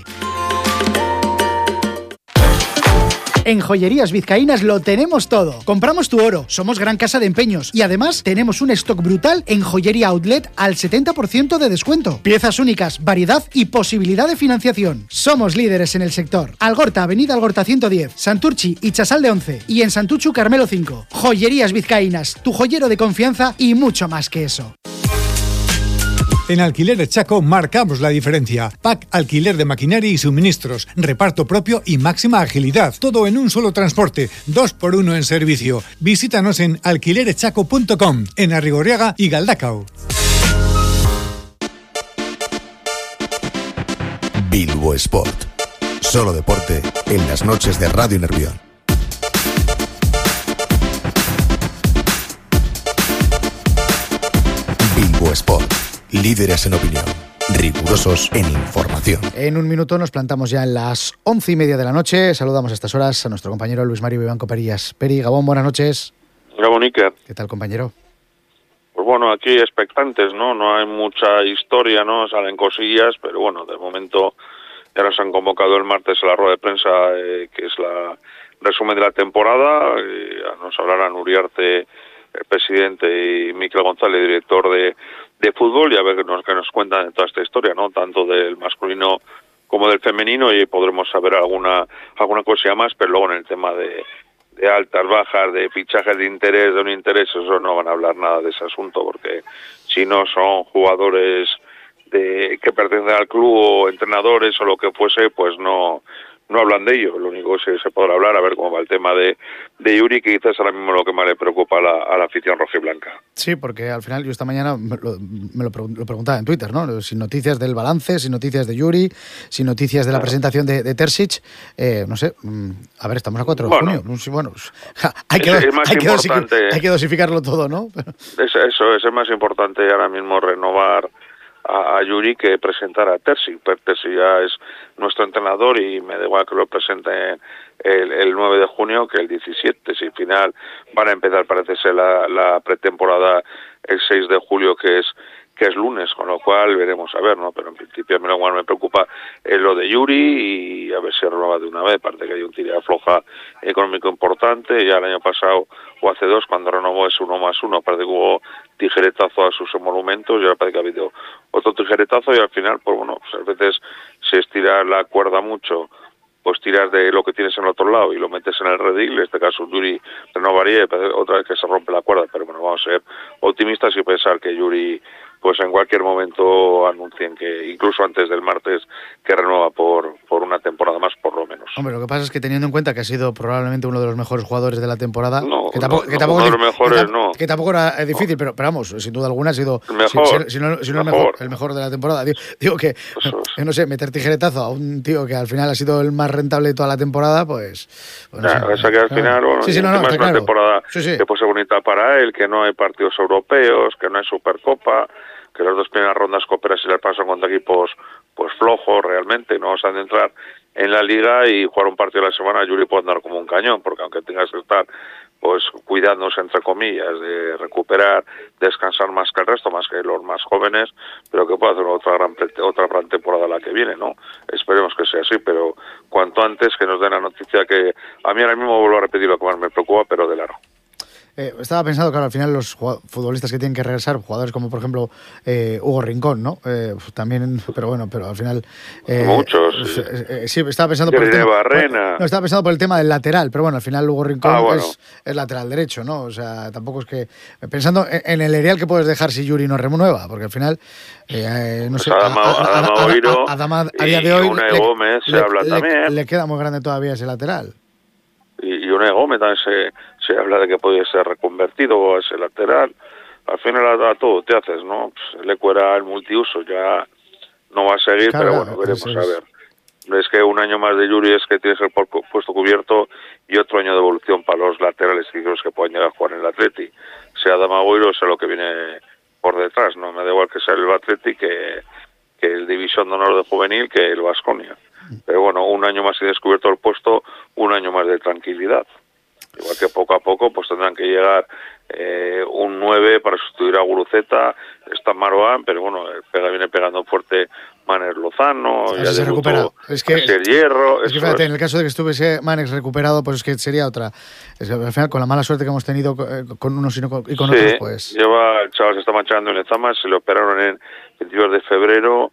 En Joyerías Vizcaínas lo tenemos todo. Compramos tu oro, somos gran casa de empeños y además tenemos un stock brutal en Joyería Outlet al setenta por ciento de descuento. Piezas únicas, variedad y posibilidad de financiación. Somos líderes en el sector. Algorta, Avenida Algorta ciento diez, Santurchi y Chasal de once y en Santuchu Carmelo cinco. Joyerías Vizcaínas, tu joyero de confianza y mucho más que eso. En Alquileres Chaco marcamos la diferencia. Pack alquiler de maquinaria y suministros, reparto propio y máxima agilidad. Todo en un solo transporte, dos por uno en servicio. Visítanos en alquileres chaco punto com, en Arrigorriaga y Galdacao. Bilbo Sport. Solo deporte en las noches de Radio Nervión. Bilbo Sport. Líderes en opinión, rigurosos en información. En un minuto nos plantamos ya en las once y media de la noche. Saludamos a estas horas a nuestro compañero Luis Mario Vivanco Perillas. Peri, Gabón, buenas noches. Gabón, Iker. ¿Qué tal, compañero? Pues bueno, aquí expectantes, ¿no? No hay mucha historia, ¿no? Salen cosillas, pero bueno, de momento ya nos han convocado el martes a la rueda de prensa, eh, que es la resumen de la temporada. Eh, nos hablarán Uriarte, el presidente, y Miquel González, director de de fútbol, y a ver qué nos, qué nos cuentan de toda esta historia, ¿no? Tanto del masculino como del femenino, y podremos saber alguna alguna cosa más, pero luego en el tema de, de altas, bajas, de fichajes de interés, de un interés, eso no van a hablar nada de ese asunto, porque si no son jugadores de que pertenecen al club o entrenadores o lo que fuese, pues no no hablan de ello. Lo único que se, se podrá hablar, a ver cómo va el tema de, de Yuri, que quizás ahora mismo lo que más le preocupa a la, a la afición rojiblanca. Sí, porque al final yo esta mañana me lo, me lo, lo preguntaba en Twitter, ¿no? Sin noticias del balance, sin noticias de Yuri, sin noticias de la presentación de, de Terzic, eh, no sé, a ver, estamos a cuatro de bueno, junio, sí, bueno, hay que, es, es más hay, que importante, dosific, hay que dosificarlo todo, ¿no? Es, eso es, es más importante ahora mismo renovar a, a Yuri que presentar a Terzic. Terzic ya es nuestro entrenador y me da igual que lo presente el, el nueve de junio que el diecisiete. Si al final van a empezar, parece ser, la, la pretemporada el seis de julio, que es que es lunes, con lo cual veremos a ver, ¿no? Pero en principio a mí lo cual me preocupa es lo de Yuri y a ver si renueva de una vez. Parece que hay un tira floja económico importante. Ya el año pasado o hace dos, cuando renovó ese uno más uno, parece que hubo tijeretazo a sus emolumentos y ahora parece que ha habido otro tijeretazo y al final, pues bueno, pues a veces se estira la cuerda mucho, pues tiras de lo que tienes en el otro lado y lo metes en el redil. En este caso Yuri renovaría y otra vez que se rompe la cuerda, pero bueno, vamos a ser optimistas y pensar que Yuri pues en cualquier momento anuncien que, incluso antes del martes, que renueva por, por una temporada más, por lo menos. Hombre, lo que pasa es que teniendo en cuenta que ha sido probablemente uno de los mejores jugadores de la temporada, no, que tampoco, no, que tampoco, uno de los mejores, que, no. que tampoco era difícil, no. pero, pero vamos, sin duda alguna ha sido el mejor, si, si, si no, si no mejor. el, mejor, el mejor de la temporada. Digo, digo que, no sé, meter tijeretazo a un tío que al final ha sido el más rentable de toda la temporada, pues... Bueno, ya, o sea que al claro. final, bueno, sí, sí, no, no, es una claro. temporada sí, sí. que puede ser bonita para él, que no hay partidos europeos, que no hay Supercopa, que las dos primeras rondas coperas se le pasan contra equipos pues flojos realmente, no vas a entrar en la liga y jugar un partido a la semana. Yuri puede andar como un cañón, porque aunque tengas que estar pues cuidándose entre comillas de recuperar, descansar más que el resto, más que los más jóvenes, pero que pueda hacer otra gran otra gran temporada la que viene, ¿no? Esperemos que sea así, pero cuanto antes que nos den la noticia, que a mí ahora mismo vuelvo a repetir lo que más me preocupa, pero de largo. Eh, estaba pensando, claro, al final los futbolistas que tienen que regresar, jugadores como por ejemplo eh, Hugo Rincón, ¿no? Eh, también, pero bueno, pero al final... Eh, Muchos. Sí. Eh, sí, estaba pensando por el, tema, por, no, estaba pensando por el tema del lateral, pero bueno, al final Hugo Rincón ah, bueno. es, es lateral derecho, ¿no? O sea, tampoco es que... Pensando en, en el erial que puedes dejar si Yuri no renueva, porque al final, eh, no pues sé... Adama, a, a, a, Adama a, Oiro a, Adama, a día de hoy... Unai le, Gómez le, se habla le, también. Le queda muy grande todavía ese lateral. Y, y Unai Gómez también se, se habla de que puede ser reconvertido a ese lateral. Al final a, a todo te haces, ¿no? Pues le cuera el multiuso, ya no va a seguir, claro, pero bueno, veremos es. a ver. Es que un año más de Yuri es que tienes el puesto cubierto y otro año de evolución para los laterales los que puedan llegar a jugar en el Atleti. Sea Adama Oiro, sea lo que viene por detrás, ¿no? Me da igual que sea el Atleti que, que el División de Honor de Juvenil, que el Baskonia. Pero bueno, un año más y descubierto el puesto, un año más de tranquilidad. Igual que poco a poco pues tendrán que llegar eh, un nueve para sustituir a Guruceta, está Marouane, pero bueno, pega, viene pegando fuerte Manes Lozano, sí, ya se recupera. Es que, el Hierro. Es que fíjate, es. en el caso de que estuviese Manes recuperado, pues es que sería otra. Es que al final, con la mala suerte que hemos tenido con unos y, no, y con sí, otros, pues... lleva, el chaval se está manchando en Lezama, se le operaron en veintidós de febrero,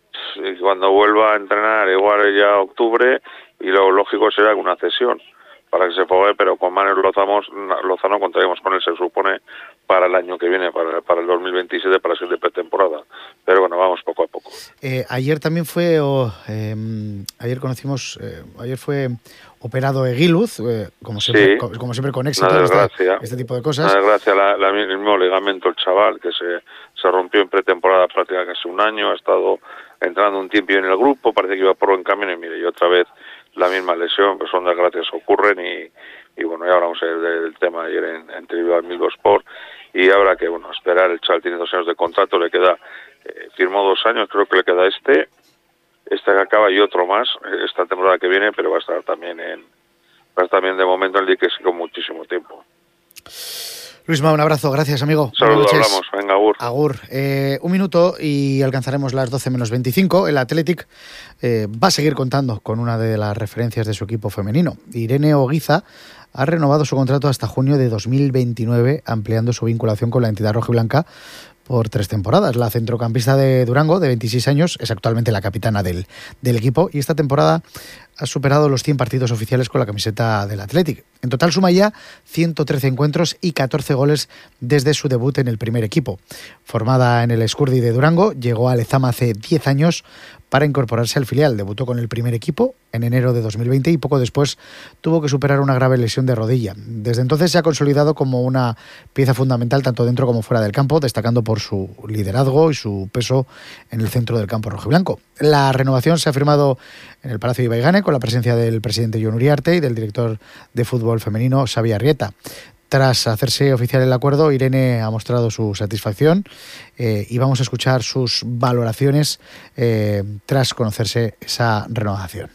y cuando vuelva a entrenar igual ya octubre, y lo lógico será una cesión para que se fogue, pero con Manes Lozano, Lozano contaremos con él, se supone, para el año que viene, para, para el dos mil veintisiete, para ser de pretemporada. Pero bueno, vamos poco a poco. Eh, ayer también fue, oh, eh, ayer conocimos, eh, ayer fue operado Eguiluz, eh, como, siempre, sí, como, como siempre con éxito, una desgracia, este, este tipo de cosas. Una desgracia, la, la, el mismo ligamento, el chaval, que se, se rompió en pretemporada prácticamente casi un año, ha estado entrando un tiempo en el grupo, parece que iba por buen camino y mire, y otra vez la misma lesión, pues son desgracias que ocurren y, y bueno, ya hablamos del, del tema ayer en, en Tribal Milbo Sport y habrá que, bueno, esperar. El chaval tiene dos años de contrato, le queda, eh, firmó dos años, creo que le queda este, este que acaba y otro más, esta temporada que viene, pero va a estar también en, va a estar también de momento en el dique con muchísimo tiempo. Luisma, un abrazo, gracias amigo. Saludos, hablamos, venga, agur. Agur. Eh, un minuto y alcanzaremos las doce menos veinticinco. El Athletic eh, va a seguir contando con una de las referencias de su equipo femenino. Irene Oguiza ha renovado su contrato hasta junio de dos mil veintinueve, ampliando su vinculación con la entidad rojiblanca por tres temporadas. La centrocampista de Durango, de veintiséis años, es actualmente la capitana del, del equipo y esta temporada ha superado los cien partidos oficiales con la camiseta del Athletic. En total suma ya ciento trece encuentros y catorce goles desde su debut en el primer equipo. Formada en el Escurdi de Durango, llegó a Lezama hace diez años para incorporarse al filial. Debutó con el primer equipo en enero de dos mil veinte y poco después tuvo que superar una grave lesión de rodilla. Desde entonces se ha consolidado como una pieza fundamental tanto dentro como fuera del campo, destacando por su liderazgo y su peso en el centro del campo rojiblanco. La renovación se ha firmado en el Palacio de Ibaigane con la presencia del presidente Jon Uriarte y del director de fútbol femenino Xavi Arrieta. Tras hacerse oficial el acuerdo, Irene ha mostrado su satisfacción eh, y vamos a escuchar sus valoraciones eh, tras conocerse esa renovación.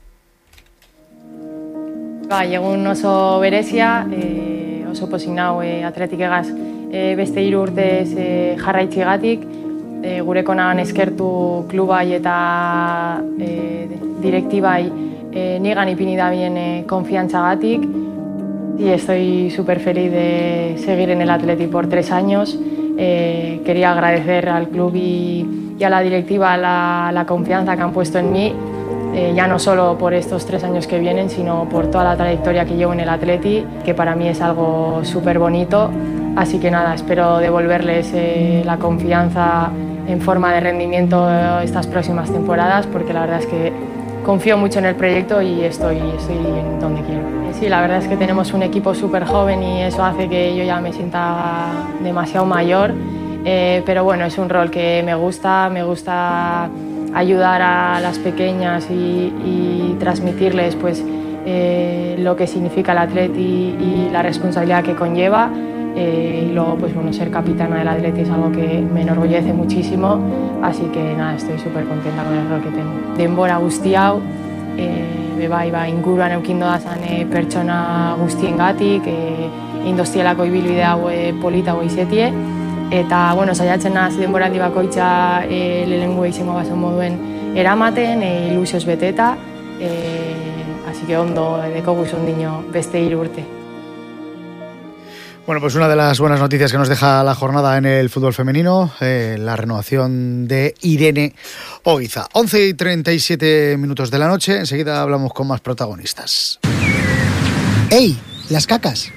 Ba, egun oso berezia, e, oso pozik nau e, Athleticegaz e, beste hiru urtez e, jarraitzigatik, e, gurekonan eskertu klubai eta e, direktibai e, nigan ipini da bien e, konfiantzagatik. Y estoy súper feliz de seguir en el Athletic por tres años. Eh, quería agradecer al club y, y a la directiva la, la confianza que han puesto en mí, eh, ya no solo por estos tres años que vienen, sino por toda la trayectoria que llevo en el Athletic, que para mí es algo súper bonito. Así que nada, espero devolverles eh, la confianza en forma de rendimiento estas próximas temporadas, porque la verdad es que confío mucho en el proyecto y estoy, estoy donde quiero. Sí, la verdad es que tenemos un equipo súper joven y eso hace que yo ya me sienta demasiado mayor, eh, pero bueno, es un rol que me gusta, me gusta ayudar a las pequeñas y, y transmitirles pues, eh, lo que significa el Atleti y la responsabilidad que conlleva. Eh, y luego, pues bueno, ser capitana del Atleti es algo que me enorgullece muchísimo, así que nada, estoy súper contenta con el rol que tengo. Denbora guzti hau, eh, bebai, ba, inguruan eukin dodazan eh, pertsona guztiengatik, eh, indostielako ibilbide hau eh, polita goizetie, eta, bueno, saiatzen naz denboraldi bakoitza eh, lehenengo izango bazen moduen eramaten, eh, ilusioz beteta, eh, así que ondo deko guzondino beste hiru urte. Bueno, pues una de las buenas noticias que nos deja la jornada en el fútbol femenino, eh, la renovación de Irene Oiza. once y treinta y siete minutos de la noche, enseguida hablamos con más protagonistas. ¡Ey! ¡Las cacas!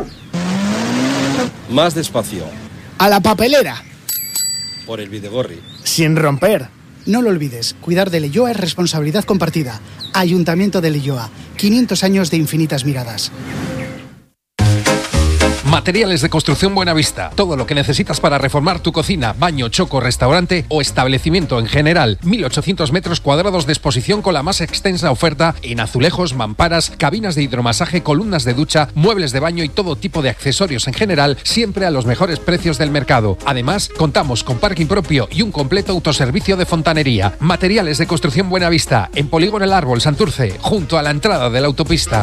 Más despacio. ¡A la papelera! Por el Videgorri. Sin romper. No lo olvides, cuidar de Leioa es responsabilidad compartida. Ayuntamiento de Leioa, quinientos años de infinitas miradas. Materiales de Construcción Buenavista. Todo lo que necesitas para reformar tu cocina, baño, choco, restaurante o establecimiento en general. mil ochocientos metros cuadrados de exposición con la más extensa oferta en azulejos, mamparas, cabinas de hidromasaje, columnas de ducha, muebles de baño y todo tipo de accesorios en general, siempre a los mejores precios del mercado. Además, contamos con parking propio y un completo autoservicio de fontanería. Materiales de Construcción Buenavista. En Polígono El Árbol, Santurce, junto a la entrada de la autopista.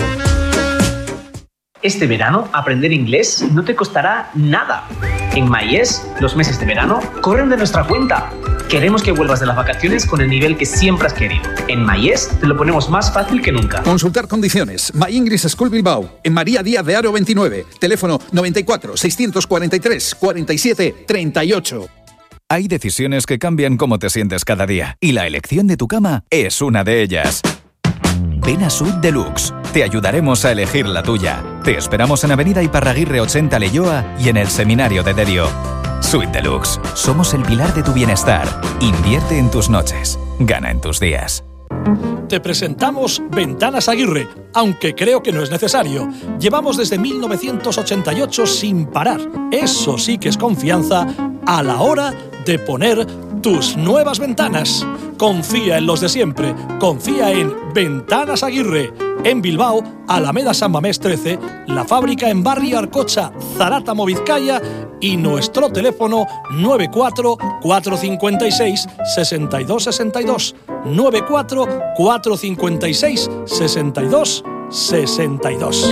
Este verano, aprender inglés no te costará nada. En Mayes, los meses de verano corren de nuestra cuenta. Queremos que vuelvas de las vacaciones con el nivel que siempre has querido. En Mayes te lo ponemos más fácil que nunca. Consultar condiciones. My English School Bilbao. En María Díaz de Haro veintinueve. Teléfono noventa y cuatro, seiscientos cuarenta y tres, cuarenta y siete, treinta y ocho. Hay decisiones que cambian cómo te sientes cada día. Y la elección de tu cama es una de ellas. Ven a Suite Deluxe. Te ayudaremos a elegir la tuya. Te esperamos en Avenida Iparraguirre ochenta Leioa y en el Seminario de Derio. Suite Deluxe. Somos el pilar de tu bienestar. Invierte en tus noches. Gana en tus días. Te presentamos Ventanas Aguirre, aunque creo que no es necesario. Llevamos desde mil novecientos ochenta y ocho sin parar. Eso sí que es confianza a la hora de poner tus nuevas ventanas. Confía en los de siempre. Confía en Ventanas Aguirre. En Bilbao, Alameda San Mamés trece, la fábrica en Barrio Arcocha, Zarátamo, Vizcaya, y nuestro teléfono nueve cuatro cuatro cinco seis, seis dos seis dos, nueve cuatro cuatro cinco seis, seis dos seis dos.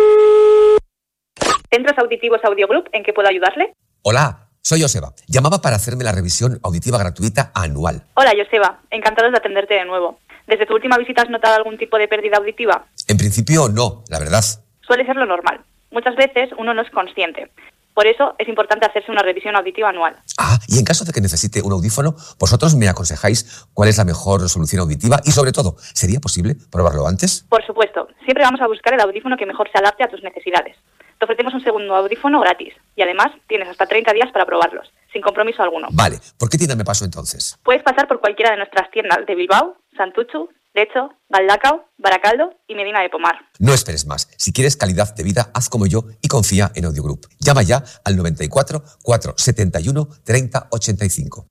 Centros Auditivos Audio Group, ¿en qué puedo ayudarle? Hola, soy Joseba. Llamaba para hacerme la revisión auditiva gratuita anual. Hola, Joseba. Encantados de atenderte de nuevo. ¿Desde tu última visita has notado algún tipo de pérdida auditiva? En principio no, la verdad. Suele ser lo normal. Muchas veces uno no es consciente. Por eso es importante hacerse una revisión auditiva anual. Ah, y en caso de que necesite un audífono, vosotros me aconsejáis cuál es la mejor solución auditiva y, sobre todo, ¿sería posible probarlo antes? Por supuesto, siempre vamos a buscar el audífono que mejor se adapte a tus necesidades. Te ofrecemos un segundo audífono gratis y además tienes hasta treinta días para probarlos, sin compromiso alguno. Vale, ¿por qué tienda me paso entonces? Puedes pasar por cualquiera de nuestras tiendas de Bilbao, Santuchu, Lecho, Galdakao, Baracaldo y Medina de Pomar. No esperes más. Si quieres calidad de vida, haz como yo y confía en Audio Group. Llama ya al noventa y cuatro, cuatrocientos setenta y uno, treinta ochenta y cinco.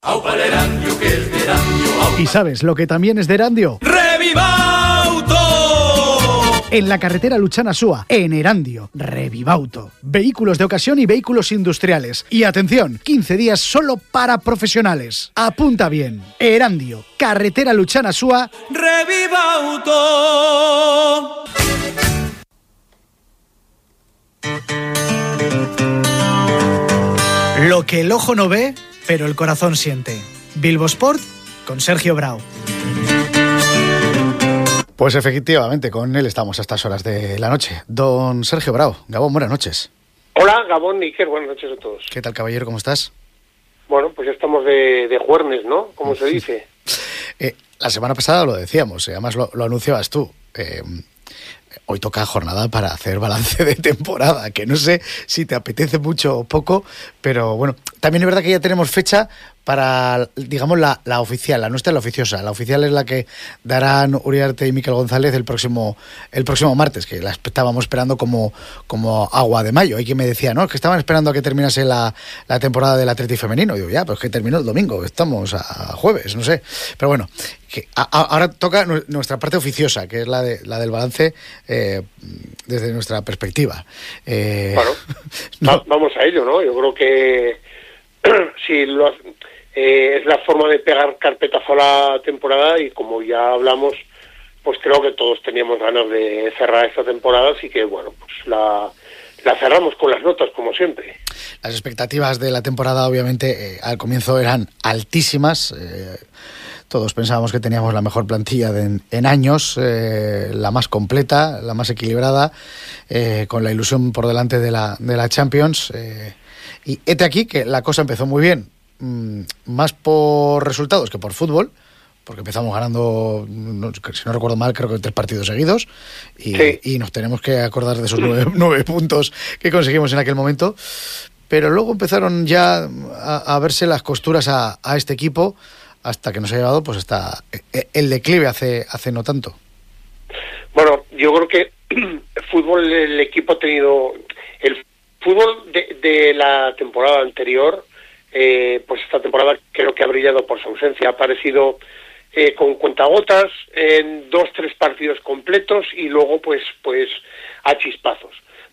¿Y sabes lo que también es de Erandio? ¡Revivauto! En la carretera Luchana-Súa, en Erandio, Revivauto. Vehículos de ocasión y vehículos industriales. Y atención, quince días solo para profesionales. Apunta bien. Erandio, carretera Luchana-Súa. ¡Revivauto! Lo que el ojo no ve, pero el corazón siente. Bilbo Sport con Sergio Brau. Pues efectivamente, con él estamos a estas horas de la noche. Don Sergio Brau, Gabón, buenas noches. Hola, Gabón, Iker, buenas noches a todos. ¿Qué tal, caballero? ¿Cómo estás? Bueno, pues ya estamos de, de juernes, ¿no? Como se dice. eh, la semana pasada lo decíamos, eh, además lo, lo anunciabas tú. Eh, hoy toca jornada para hacer balance de temporada, que no sé si te apetece mucho o poco, pero bueno, también es verdad que ya tenemos fecha para, digamos, la, la oficial, la nuestra es la oficiosa. La oficial es la que darán Uriarte y Miquel González el próximo el próximo martes, que la estábamos esperando como, como agua de mayo. Hay quien me decía, no, es que estaban esperando a que terminase la, la temporada del Atleti femenino. Y digo, ya, pues que terminó el domingo, estamos a, a jueves, no sé. Pero bueno, que a, a, ahora toca nuestra parte oficiosa, que es la, de, la del balance eh, desde nuestra perspectiva. Eh, bueno, no. Vamos a ello, ¿no? Yo creo que si lo... Eh, es la forma de pegar carpetazo a la temporada y como ya hablamos, pues creo que todos teníamos ganas de cerrar esta temporada, así que bueno, pues la, la cerramos con las notas como siempre. Las expectativas de la temporada obviamente eh, al comienzo eran altísimas, eh, todos pensábamos que teníamos la mejor plantilla de, en, en años, eh, la más completa, la más equilibrada, eh, con la ilusión por delante de la, de la Champions, eh, y hete aquí que la cosa empezó muy bien, más por resultados que por fútbol, porque empezamos ganando, no, si no recuerdo mal, creo que tres partidos seguidos y, sí. y nos tenemos que acordar de esos nueve, nueve puntos que conseguimos en aquel momento, pero luego empezaron ya a, a verse las costuras a, a este equipo hasta que nos ha llevado pues hasta el declive hace, hace no tanto. Bueno, yo creo que el fútbol, el equipo ha tenido el fútbol de, de la temporada anterior. Eh, pues esta temporada creo que ha brillado por su ausencia, ha aparecido eh, con cuentagotas en dos, tres partidos completos y luego pues pues a chispazos.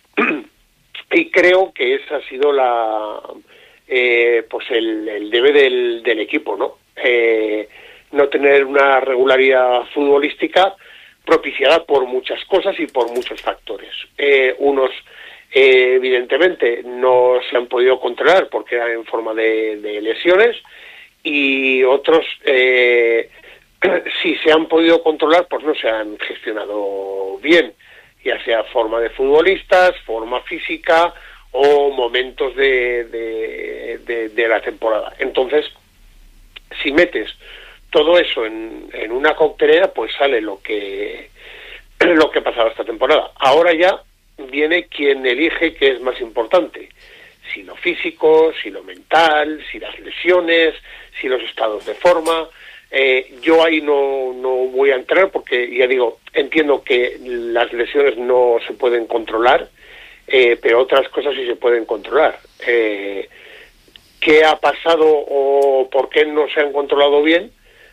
Y creo que esa ha sido la eh, pues el, el debe del, del equipo, ¿no? Eh, no tener una regularidad futbolística propiciada por muchas cosas y por muchos factores. Eh, unos Eh, evidentemente no se han podido controlar porque eran en forma de, de lesiones y otros eh, si se han podido controlar pues no se han gestionado bien, ya sea forma de futbolistas, forma física o momentos de, de, de, de la temporada. Entonces, si metes todo eso en, en una coctelera, pues sale lo que lo que ha pasado esta temporada. Ahora ya viene quien elige qué es más importante, si lo físico, si lo mental, si las lesiones, si los estados de forma. Eh, yo ahí no, no voy a entrar porque, ya digo, entiendo que las lesiones no se pueden controlar, eh, pero otras cosas sí se pueden controlar. Eh, ¿Qué ha pasado o por qué no se han controlado bien?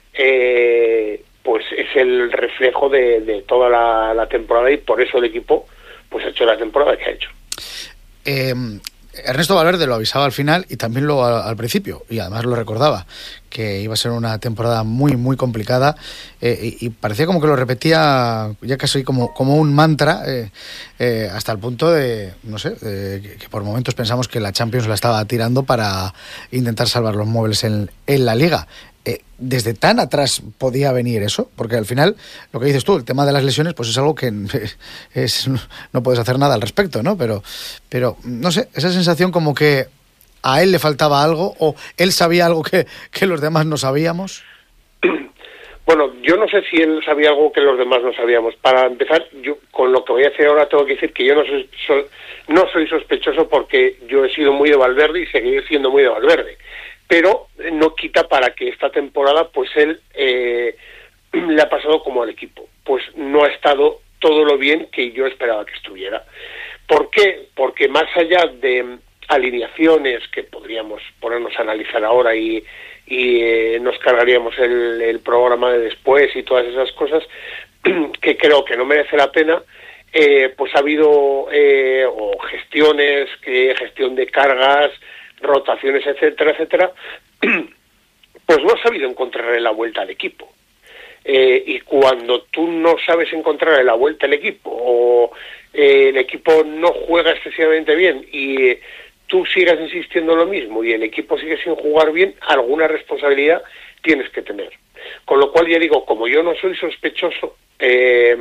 Eh, pues es el reflejo de, de toda la, la temporada y por eso el equipo pues ha hecho la temporada que ha hecho. Eh, Ernesto Valverde lo avisaba al final y también lo al, al principio, y además lo recordaba, que iba a ser una temporada muy, muy complicada, eh, y, y parecía como que lo repetía ya casi como, como un mantra, eh, eh, hasta el punto de, no sé, de, que, que por momentos pensamos que la Champions la estaba tirando para intentar salvar los muebles en, en la Liga. Eh, ¿Desde tan atrás podía venir eso? Porque al final, lo que dices tú, el tema de las lesiones, pues es algo que es, no puedes hacer nada al respecto, ¿no? Pero, pero no sé, esa sensación como que a él le faltaba algo o él sabía algo que, que los demás no sabíamos. Bueno, yo no sé si él sabía algo que los demás no sabíamos. Para empezar, yo con lo que voy a hacer ahora tengo que decir que yo no soy, soy, no soy sospechoso porque yo he sido muy de Valverde y seguiré siendo muy de Valverde. Pero no quita para que esta temporada pues él eh, le ha pasado como al equipo, pues no ha estado todo lo bien que yo esperaba que estuviera. ¿Por qué? Porque más allá de alineaciones que podríamos ponernos a analizar ahora y, y eh, nos cargaríamos el, el programa de después y todas esas cosas que creo que no merece la pena, eh, pues ha habido eh, o gestiones, que gestión de cargas, rotaciones, etcétera, etcétera, pues no has sabido encontrarle la vuelta al equipo. Eh, y cuando tú no sabes encontrarle la vuelta al equipo, o eh, el equipo no juega excesivamente bien y eh, tú sigas insistiendo lo mismo y el equipo sigue sin jugar bien, alguna responsabilidad tienes que tener. Con lo cual ya digo, como yo no soy sospechoso, eh,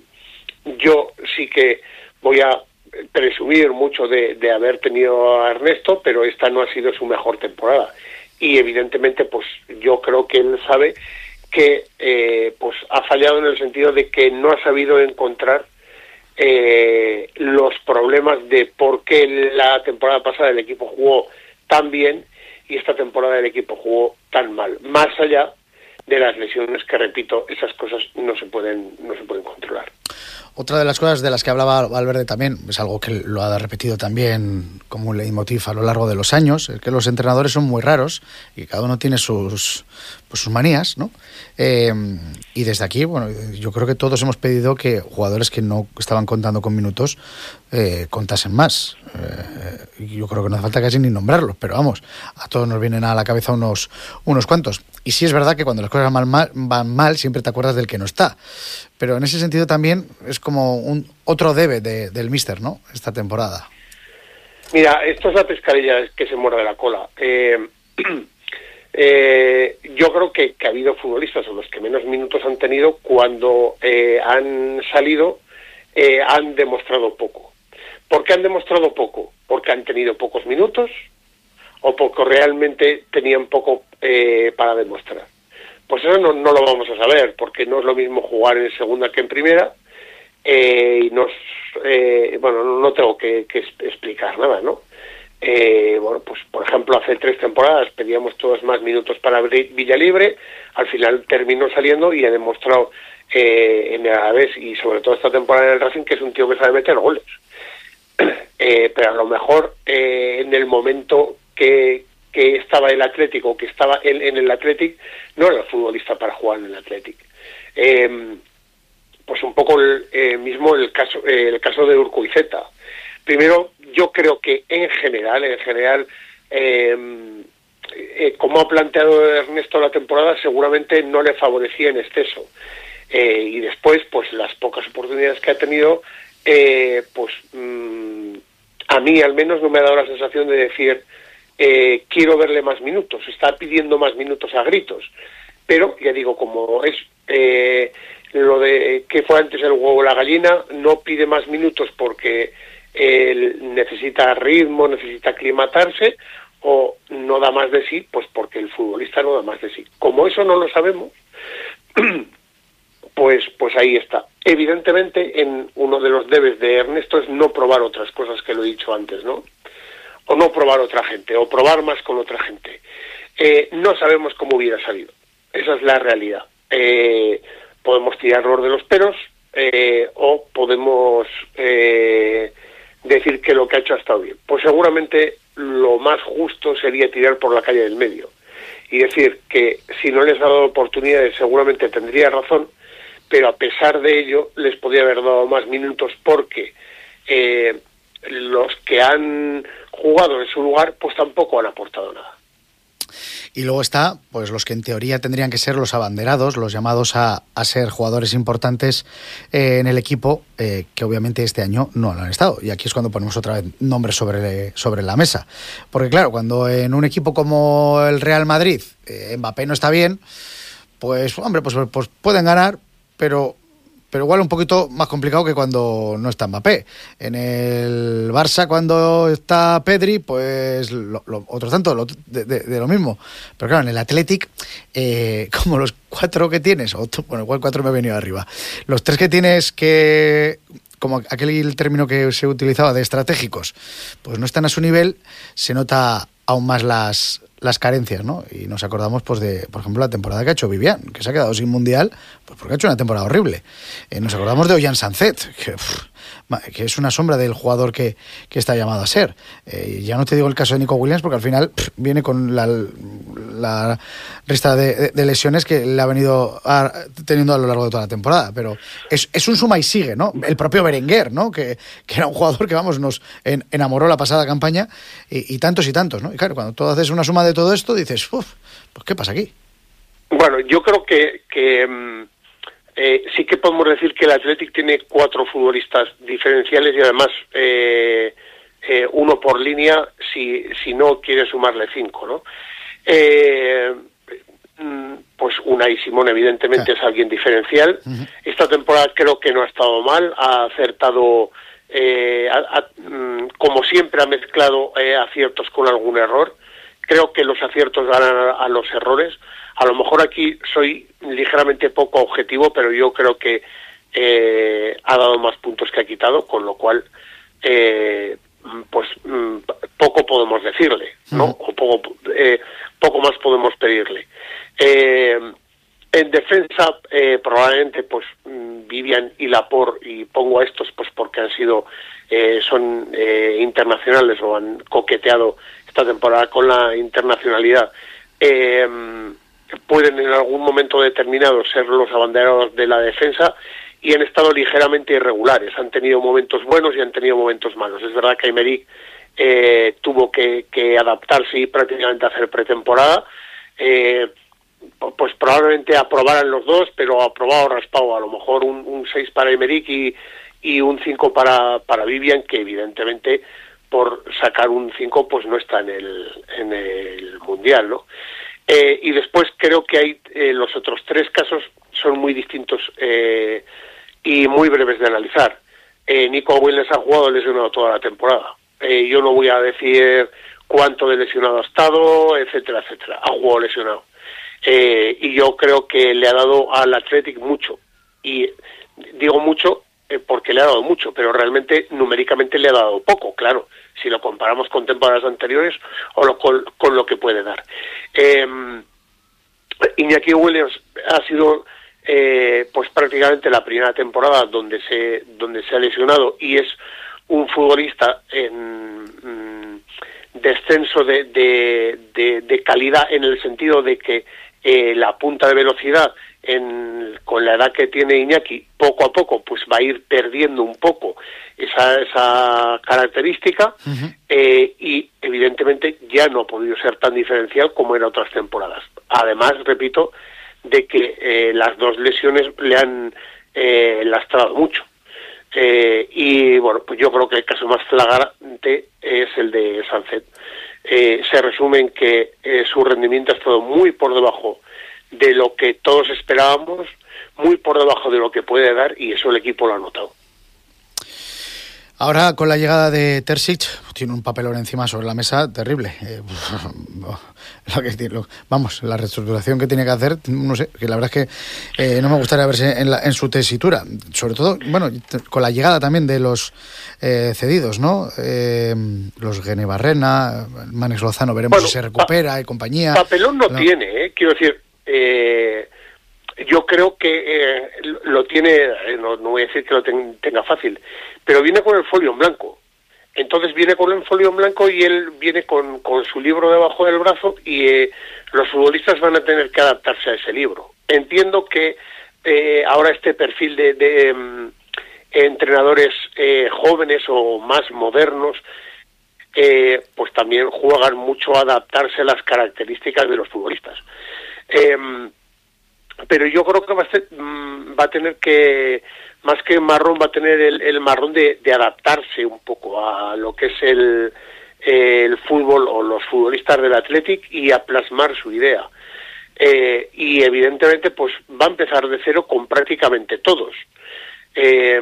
yo sí que voy a presumir mucho de, de haber tenido a Ernesto, pero esta no ha sido su mejor temporada y evidentemente pues yo creo que él sabe que eh, pues ha fallado en el sentido de que no ha sabido encontrar eh, los problemas de por qué la temporada pasada el equipo jugó tan bien y esta temporada el equipo jugó tan mal, más allá de las lesiones que, repito, esas cosas no se pueden no se pueden controlar. Otra de las cosas de las que hablaba Valverde también, es algo que lo ha repetido también como un leitmotiv a lo largo de los años, es que los entrenadores son muy raros y cada uno tiene sus, pues sus manías, ¿no? Eh, y desde aquí, bueno, yo creo que todos hemos pedido que jugadores que no estaban contando con minutos eh, contasen más. Eh, yo creo que no hace falta casi ni nombrarlos, pero vamos, a todos nos vienen a la cabeza unos, unos cuantos. Y sí es verdad que cuando las cosas van mal, van mal, siempre te acuerdas del que no está. Pero en ese sentido también es como un otro debe de, del míster, ¿no? Esta temporada. Mira, esto es la pescadilla que se muerde la cola. Eh, eh, yo creo que, que ha habido futbolistas o los que menos minutos han tenido cuando eh, han salido, eh, han demostrado poco. ¿Por qué han demostrado poco? Porque han tenido pocos minutos o porque realmente tenían poco eh, para demostrar. Pues eso no, no lo vamos a saber, porque no es lo mismo jugar en segunda que en primera, eh, y nos, eh, bueno, no tengo que, que explicar nada, ¿no? Eh, bueno, pues por ejemplo, hace tres temporadas pedíamos todos más minutos para Villalibre, al final terminó saliendo y ha demostrado eh, en el Alavés y sobre todo esta temporada en el Racing que es un tío que sabe meter goles. Eh, pero a lo mejor eh, en el momento que que estaba el Atlético, que estaba en, en el Athletic, no era el futbolista para jugar en el Athletic. Eh, pues un poco el eh, mismo el caso eh, el caso de Urquieta. Primero, yo creo que en general, en general, eh, eh, como ha planteado Ernesto la temporada, seguramente no le favorecía en exceso. Eh, y después, pues las pocas oportunidades que ha tenido, eh, pues mmm, a mí al menos no me ha dado la sensación de decir Eh, quiero verle más minutos, está pidiendo más minutos a gritos, pero ya digo, como es eh, lo de que fue antes el huevo o la gallina, no pide más minutos porque eh, necesita ritmo, necesita aclimatarse, o no da más de sí, pues porque el futbolista no da más de sí. Como eso no lo sabemos, pues pues ahí está. Evidentemente, en uno de los debes de Ernesto es no probar otras cosas que lo he dicho antes, ¿no? O no probar otra gente, o probar más con otra gente. Eh, no sabemos cómo hubiera salido. Esa es la realidad. Eh, podemos tirarnos de los pelos, eh, o podemos eh, decir que lo que ha hecho ha estado bien. Pues seguramente lo más justo sería tirar por la calle del medio y decir que si no les ha dado oportunidades seguramente tendría razón, pero a pesar de ello les podría haber dado más minutos porque eh, los que han jugado en su lugar pues tampoco han aportado nada. Y luego está, pues los que en teoría tendrían que ser los abanderados, los llamados a, a ser jugadores importantes eh, en el equipo, eh, que obviamente este año no lo han estado. Y aquí es cuando ponemos otra vez nombres sobre, sobre la mesa. Porque claro, cuando en un equipo como el Real Madrid, eh, Mbappé no está bien, pues hombre, pues, pues pueden ganar, pero... pero igual un poquito más complicado que cuando no está Mbappé. En el Barça, cuando está Pedri, pues lo, lo, otro tanto lo, de, de, de lo mismo. Pero claro, en el Athletic, eh, como los cuatro que tienes, o tú, bueno, igual cuatro me he venido arriba, los tres que tienes que, como aquel término que se utilizaba de estratégicos, pues no están a su nivel, se nota aún más las... las carencias, ¿no? Y nos acordamos, pues, de, por ejemplo, la temporada que ha hecho Vivian, que se ha quedado sin mundial, pues porque ha hecho una temporada horrible. Eh, nos acordamos de Ollán Sancet, que, pff, que es una sombra del jugador que, que está llamado a ser. Eh, ya no te digo el caso de Nico Williams, porque al final pff, viene con la, la lista de, de, de lesiones que le ha venido a, teniendo a lo largo de toda la temporada, pero es, es un suma y sigue, ¿no? El propio Berenguer, ¿no? Que, que era un jugador que, vamos, nos en, enamoró la pasada campaña, y, y tantos y tantos, ¿no? Y claro, cuando tú haces una suma de todo esto, dices, uff, pues ¿qué pasa aquí? Bueno, yo creo que, que eh, sí que podemos decir que el Athletic tiene cuatro futbolistas diferenciales y además eh, eh, uno por línea, si, si no quiere sumarle cinco, ¿no? Eh, pues Unai Simón evidentemente es alguien diferencial. Uh-huh. Esta temporada creo que no ha estado mal, ha acertado, eh, a, a, como siempre ha mezclado eh, aciertos con algún error. Creo que los aciertos ganan a, a los errores. A lo mejor aquí soy ligeramente poco objetivo, pero yo creo que eh, ha dado más puntos que ha quitado, con lo cual eh, pues poco podemos decirle, ¿no? Uh-huh. O poco, eh, poco más podemos pedirle. Eh, en defensa eh, probablemente pues Vivian y Laporte, y pongo a estos pues porque han sido eh, son eh, internacionales o han coqueteado esta temporada con la internacionalidad, eh, pueden en algún momento determinado ser los abanderados de la defensa y han estado ligeramente irregulares, han tenido momentos buenos y han tenido momentos malos. Es verdad que Aymeric eh, tuvo que, que adaptarse y prácticamente hacer pretemporada, eh, pues probablemente aprobaran los dos, pero aprobado o raspado, a lo mejor un, un seis para Aymeric y, y un cinco para, para Vivian, que evidentemente por sacar un cinco pues no está en el, en el Mundial, ¿no? Eh, y después creo que hay eh, los otros tres casos son muy distintos eh, y muy breves de analizar. Eh, Nico Williams ha jugado lesionado toda la temporada. Eh, yo no voy a decir cuánto de lesionado ha estado, etcétera, etcétera. Ha jugado lesionado. Eh, y yo creo que le ha dado al Athletic mucho. Y digo mucho eh, porque le ha dado mucho, pero realmente numéricamente le ha dado poco, claro, si lo comparamos con temporadas anteriores o lo, con, con lo que puede dar. Eh, Iñaki Williams ha sido eh, pues prácticamente la primera temporada donde se donde se ha lesionado y es un futbolista en mm, descenso de, de, de, de calidad, en el sentido de que eh, la punta de velocidad en, con la edad que tiene Iñaki, poco a poco pues va a ir perdiendo un poco esa, esa característica. Uh-huh. eh, y evidentemente ya no ha podido ser tan diferencial como en otras temporadas. Además, repito, de que eh, las dos lesiones le han eh, lastrado mucho. Eh, y bueno, pues yo creo que el caso más flagrante es el de Sancet. Eh, se resume en que eh, su rendimiento ha estado muy por debajo de lo que todos esperábamos, muy por debajo de lo que puede dar, y eso el equipo lo ha notado. Ahora, con la llegada de Terzic, tiene un papelón encima sobre la mesa terrible. Eh, lo que, lo, vamos, la reestructuración que tiene que hacer, no sé, que la verdad es que eh, no me gustaría verse en, la, en su tesitura. Sobre todo, bueno, con la llegada también de los eh, cedidos, ¿no? Eh, los Genebarrena, Manex Lozano, veremos bueno, si se recupera y compañía. Papelón no, no. tiene, ¿eh? Quiero decir, eh, yo creo que eh, lo tiene, eh, no, no voy a decir que lo ten, tenga fácil, pero viene con el folio en blanco. Entonces viene con el folio en blanco y él viene con, con su libro debajo del brazo y eh, los futbolistas van a tener que adaptarse a ese libro. Entiendo que eh, ahora este perfil de, de um, entrenadores eh, jóvenes o más modernos eh, pues también juegan mucho a adaptarse a las características de los futbolistas. Eh, pero yo creo que va a, ser, va a tener que, más que marrón, va a tener el, el marrón de, de adaptarse un poco a lo que es el, el fútbol o los futbolistas del Athletic y a plasmar su idea. Eh, y evidentemente pues va a empezar de cero con prácticamente todos. Eh,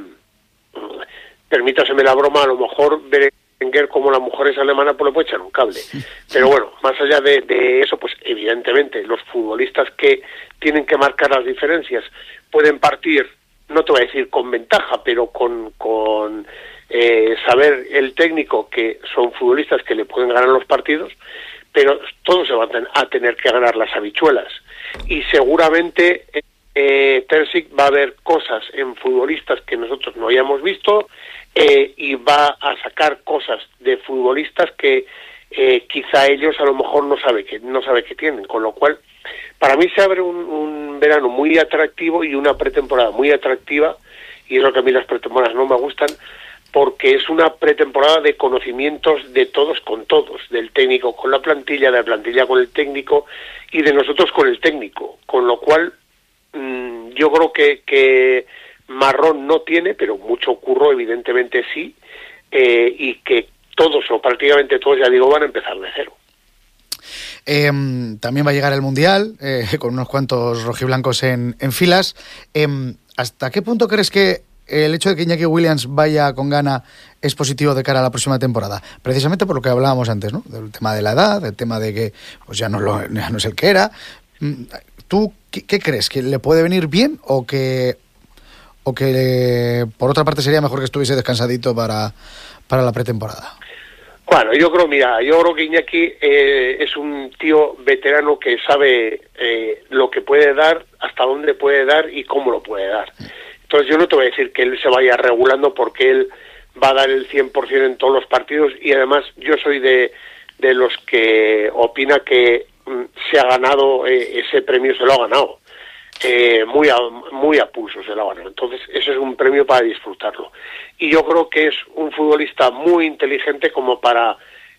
permítaseme la broma, a lo mejor Berenguer, como la mujer es alemana, pues le puede echar un cable. Pero bueno, más allá de, de eso, pues evidentemente los futbolistas que tienen que marcar las diferencias pueden partir, no te voy a decir con ventaja, pero con, con eh, saber el técnico que son futbolistas que le pueden ganar los partidos, pero todos se van a tener que ganar las habichuelas. Y seguramente eh, Terzic va a ver cosas en futbolistas que nosotros no hayamos visto eh, y va a sacar cosas de futbolistas que eh, quizá ellos a lo mejor no sabe que no sabe que tienen. Con lo cual, para mí se abre un, un verano muy atractivo y una pretemporada muy atractiva, y es lo que a mí las pretemporadas no me gustan, porque es una pretemporada de conocimientos de todos con todos, del técnico con la plantilla, de la plantilla con el técnico y de nosotros con el técnico, con lo cual mmm, yo creo que, que marrón no tiene, pero mucho curro evidentemente sí, eh, y que todos o prácticamente todos, ya digo, van a empezar de cero. Eh, también va a llegar el Mundial, eh, con unos cuantos rojiblancos en, en filas. Eh, ¿Hasta qué punto crees que el hecho de que Iñaki Williams vaya con gana es positivo de cara a la próxima temporada? Precisamente por lo que hablábamos antes, ¿no? Del tema de la edad, del tema de que pues ya no, lo, ya no es el que era. ¿Tú qué, qué crees? ¿Que le puede venir bien o que, o que por otra parte sería mejor que estuviese descansadito para, para la pretemporada? Bueno, yo creo, mira, yo creo que Iñaki eh, es un tío veterano que sabe eh, lo que puede dar, hasta dónde puede dar y cómo lo puede dar. Entonces yo no te voy a decir que él se vaya regulando porque él va a dar el cien por ciento en todos los partidos, y además yo soy de, de los que opina que mm, se ha ganado, eh, ese premio se lo ha ganado, eh, muy, a, muy a pulso se lo ha ganado. Entonces ese es un premio para disfrutarlo. Y yo creo que es un futbolista muy inteligente como para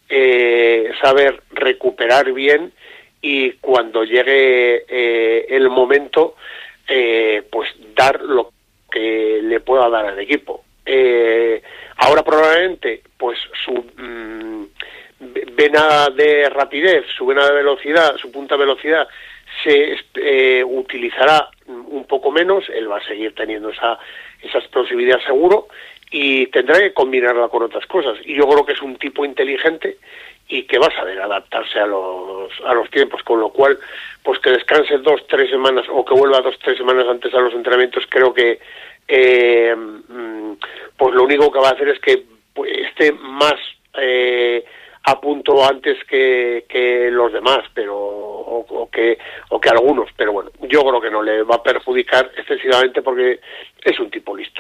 eh, saber recuperar bien, y cuando llegue eh, el momento, eh, pues dar lo que le pueda dar al equipo. Eh, ahora probablemente pues su mmm, vena de rapidez, su vena de velocidad, su punta de velocidad se eh, utilizará un poco menos. Él va a seguir teniendo esa, esa explosividad seguro, y tendrá que combinarla con otras cosas, y yo creo que es un tipo inteligente y que va a saber adaptarse a los a los tiempos, con lo cual pues que descanse dos, tres semanas o que vuelva dos, tres semanas antes a los entrenamientos, creo que eh, pues lo único que va a hacer es que pues, esté más eh, a punto antes que, que los demás, pero o, o que o que algunos, pero bueno, yo creo que no le va a perjudicar excesivamente porque es un tipo listo.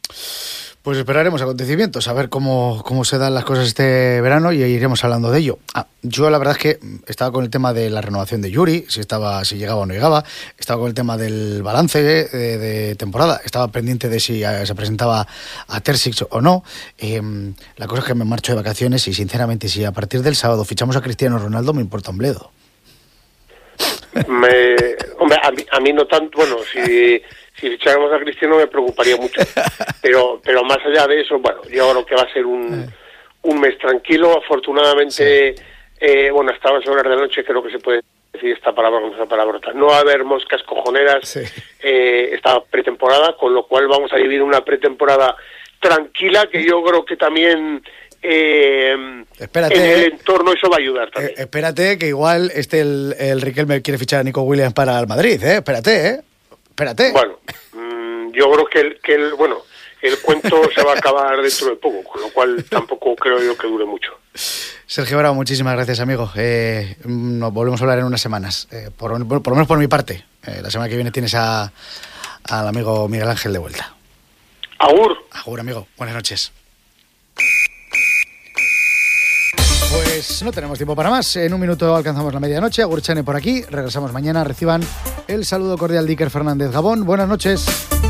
Pues esperaremos acontecimientos, a ver cómo, cómo se dan las cosas este verano, y iremos hablando de ello. Ah, yo la verdad es que estaba con el tema de la renovación de Yuri, si estaba, si llegaba o no llegaba, estaba con el tema del balance de, de temporada, estaba pendiente de si se presentaba a Terzic o no. Eh, la cosa es que me marcho de vacaciones y sinceramente si a partir del sábado fichamos a Cristiano Ronaldo me importa un bledo. Me, hombre, a mí, a mí no tanto, bueno, si... Si ficháramos a Cristiano me preocuparía mucho, pero pero más allá de eso, bueno, yo creo que va a ser un, un mes tranquilo. Afortunadamente, sí. eh, bueno, hasta las horas de la noche creo que se puede decir esta palabra con esa palabrota. No va a haber moscas cojoneras, sí. eh, esta pretemporada, con lo cual vamos a vivir una pretemporada tranquila, que yo creo que también eh, espérate, en el entorno eso va a ayudar también. Eh, espérate, que igual este el, el Riquelme quiere fichar a Nico Williams para el Madrid, ¿eh? Espérate, ¿eh? Espérate. Bueno, mmm, yo creo que el, que el bueno el cuento se va a acabar dentro de poco, con lo cual tampoco creo yo que dure mucho. Sergio Bravo, muchísimas gracias, amigo. Eh, nos volvemos a hablar en unas semanas, eh, por, por, por lo menos por mi parte. Eh, la semana que viene tienes a, al amigo Miguel Ángel de vuelta. Agur. Agur, amigo. Buenas noches. Pues no tenemos tiempo para más. En un minuto alcanzamos la medianoche. Agur Chane por aquí. Regresamos mañana. Reciban el saludo cordial de Iker Fernández Gabón. Buenas noches.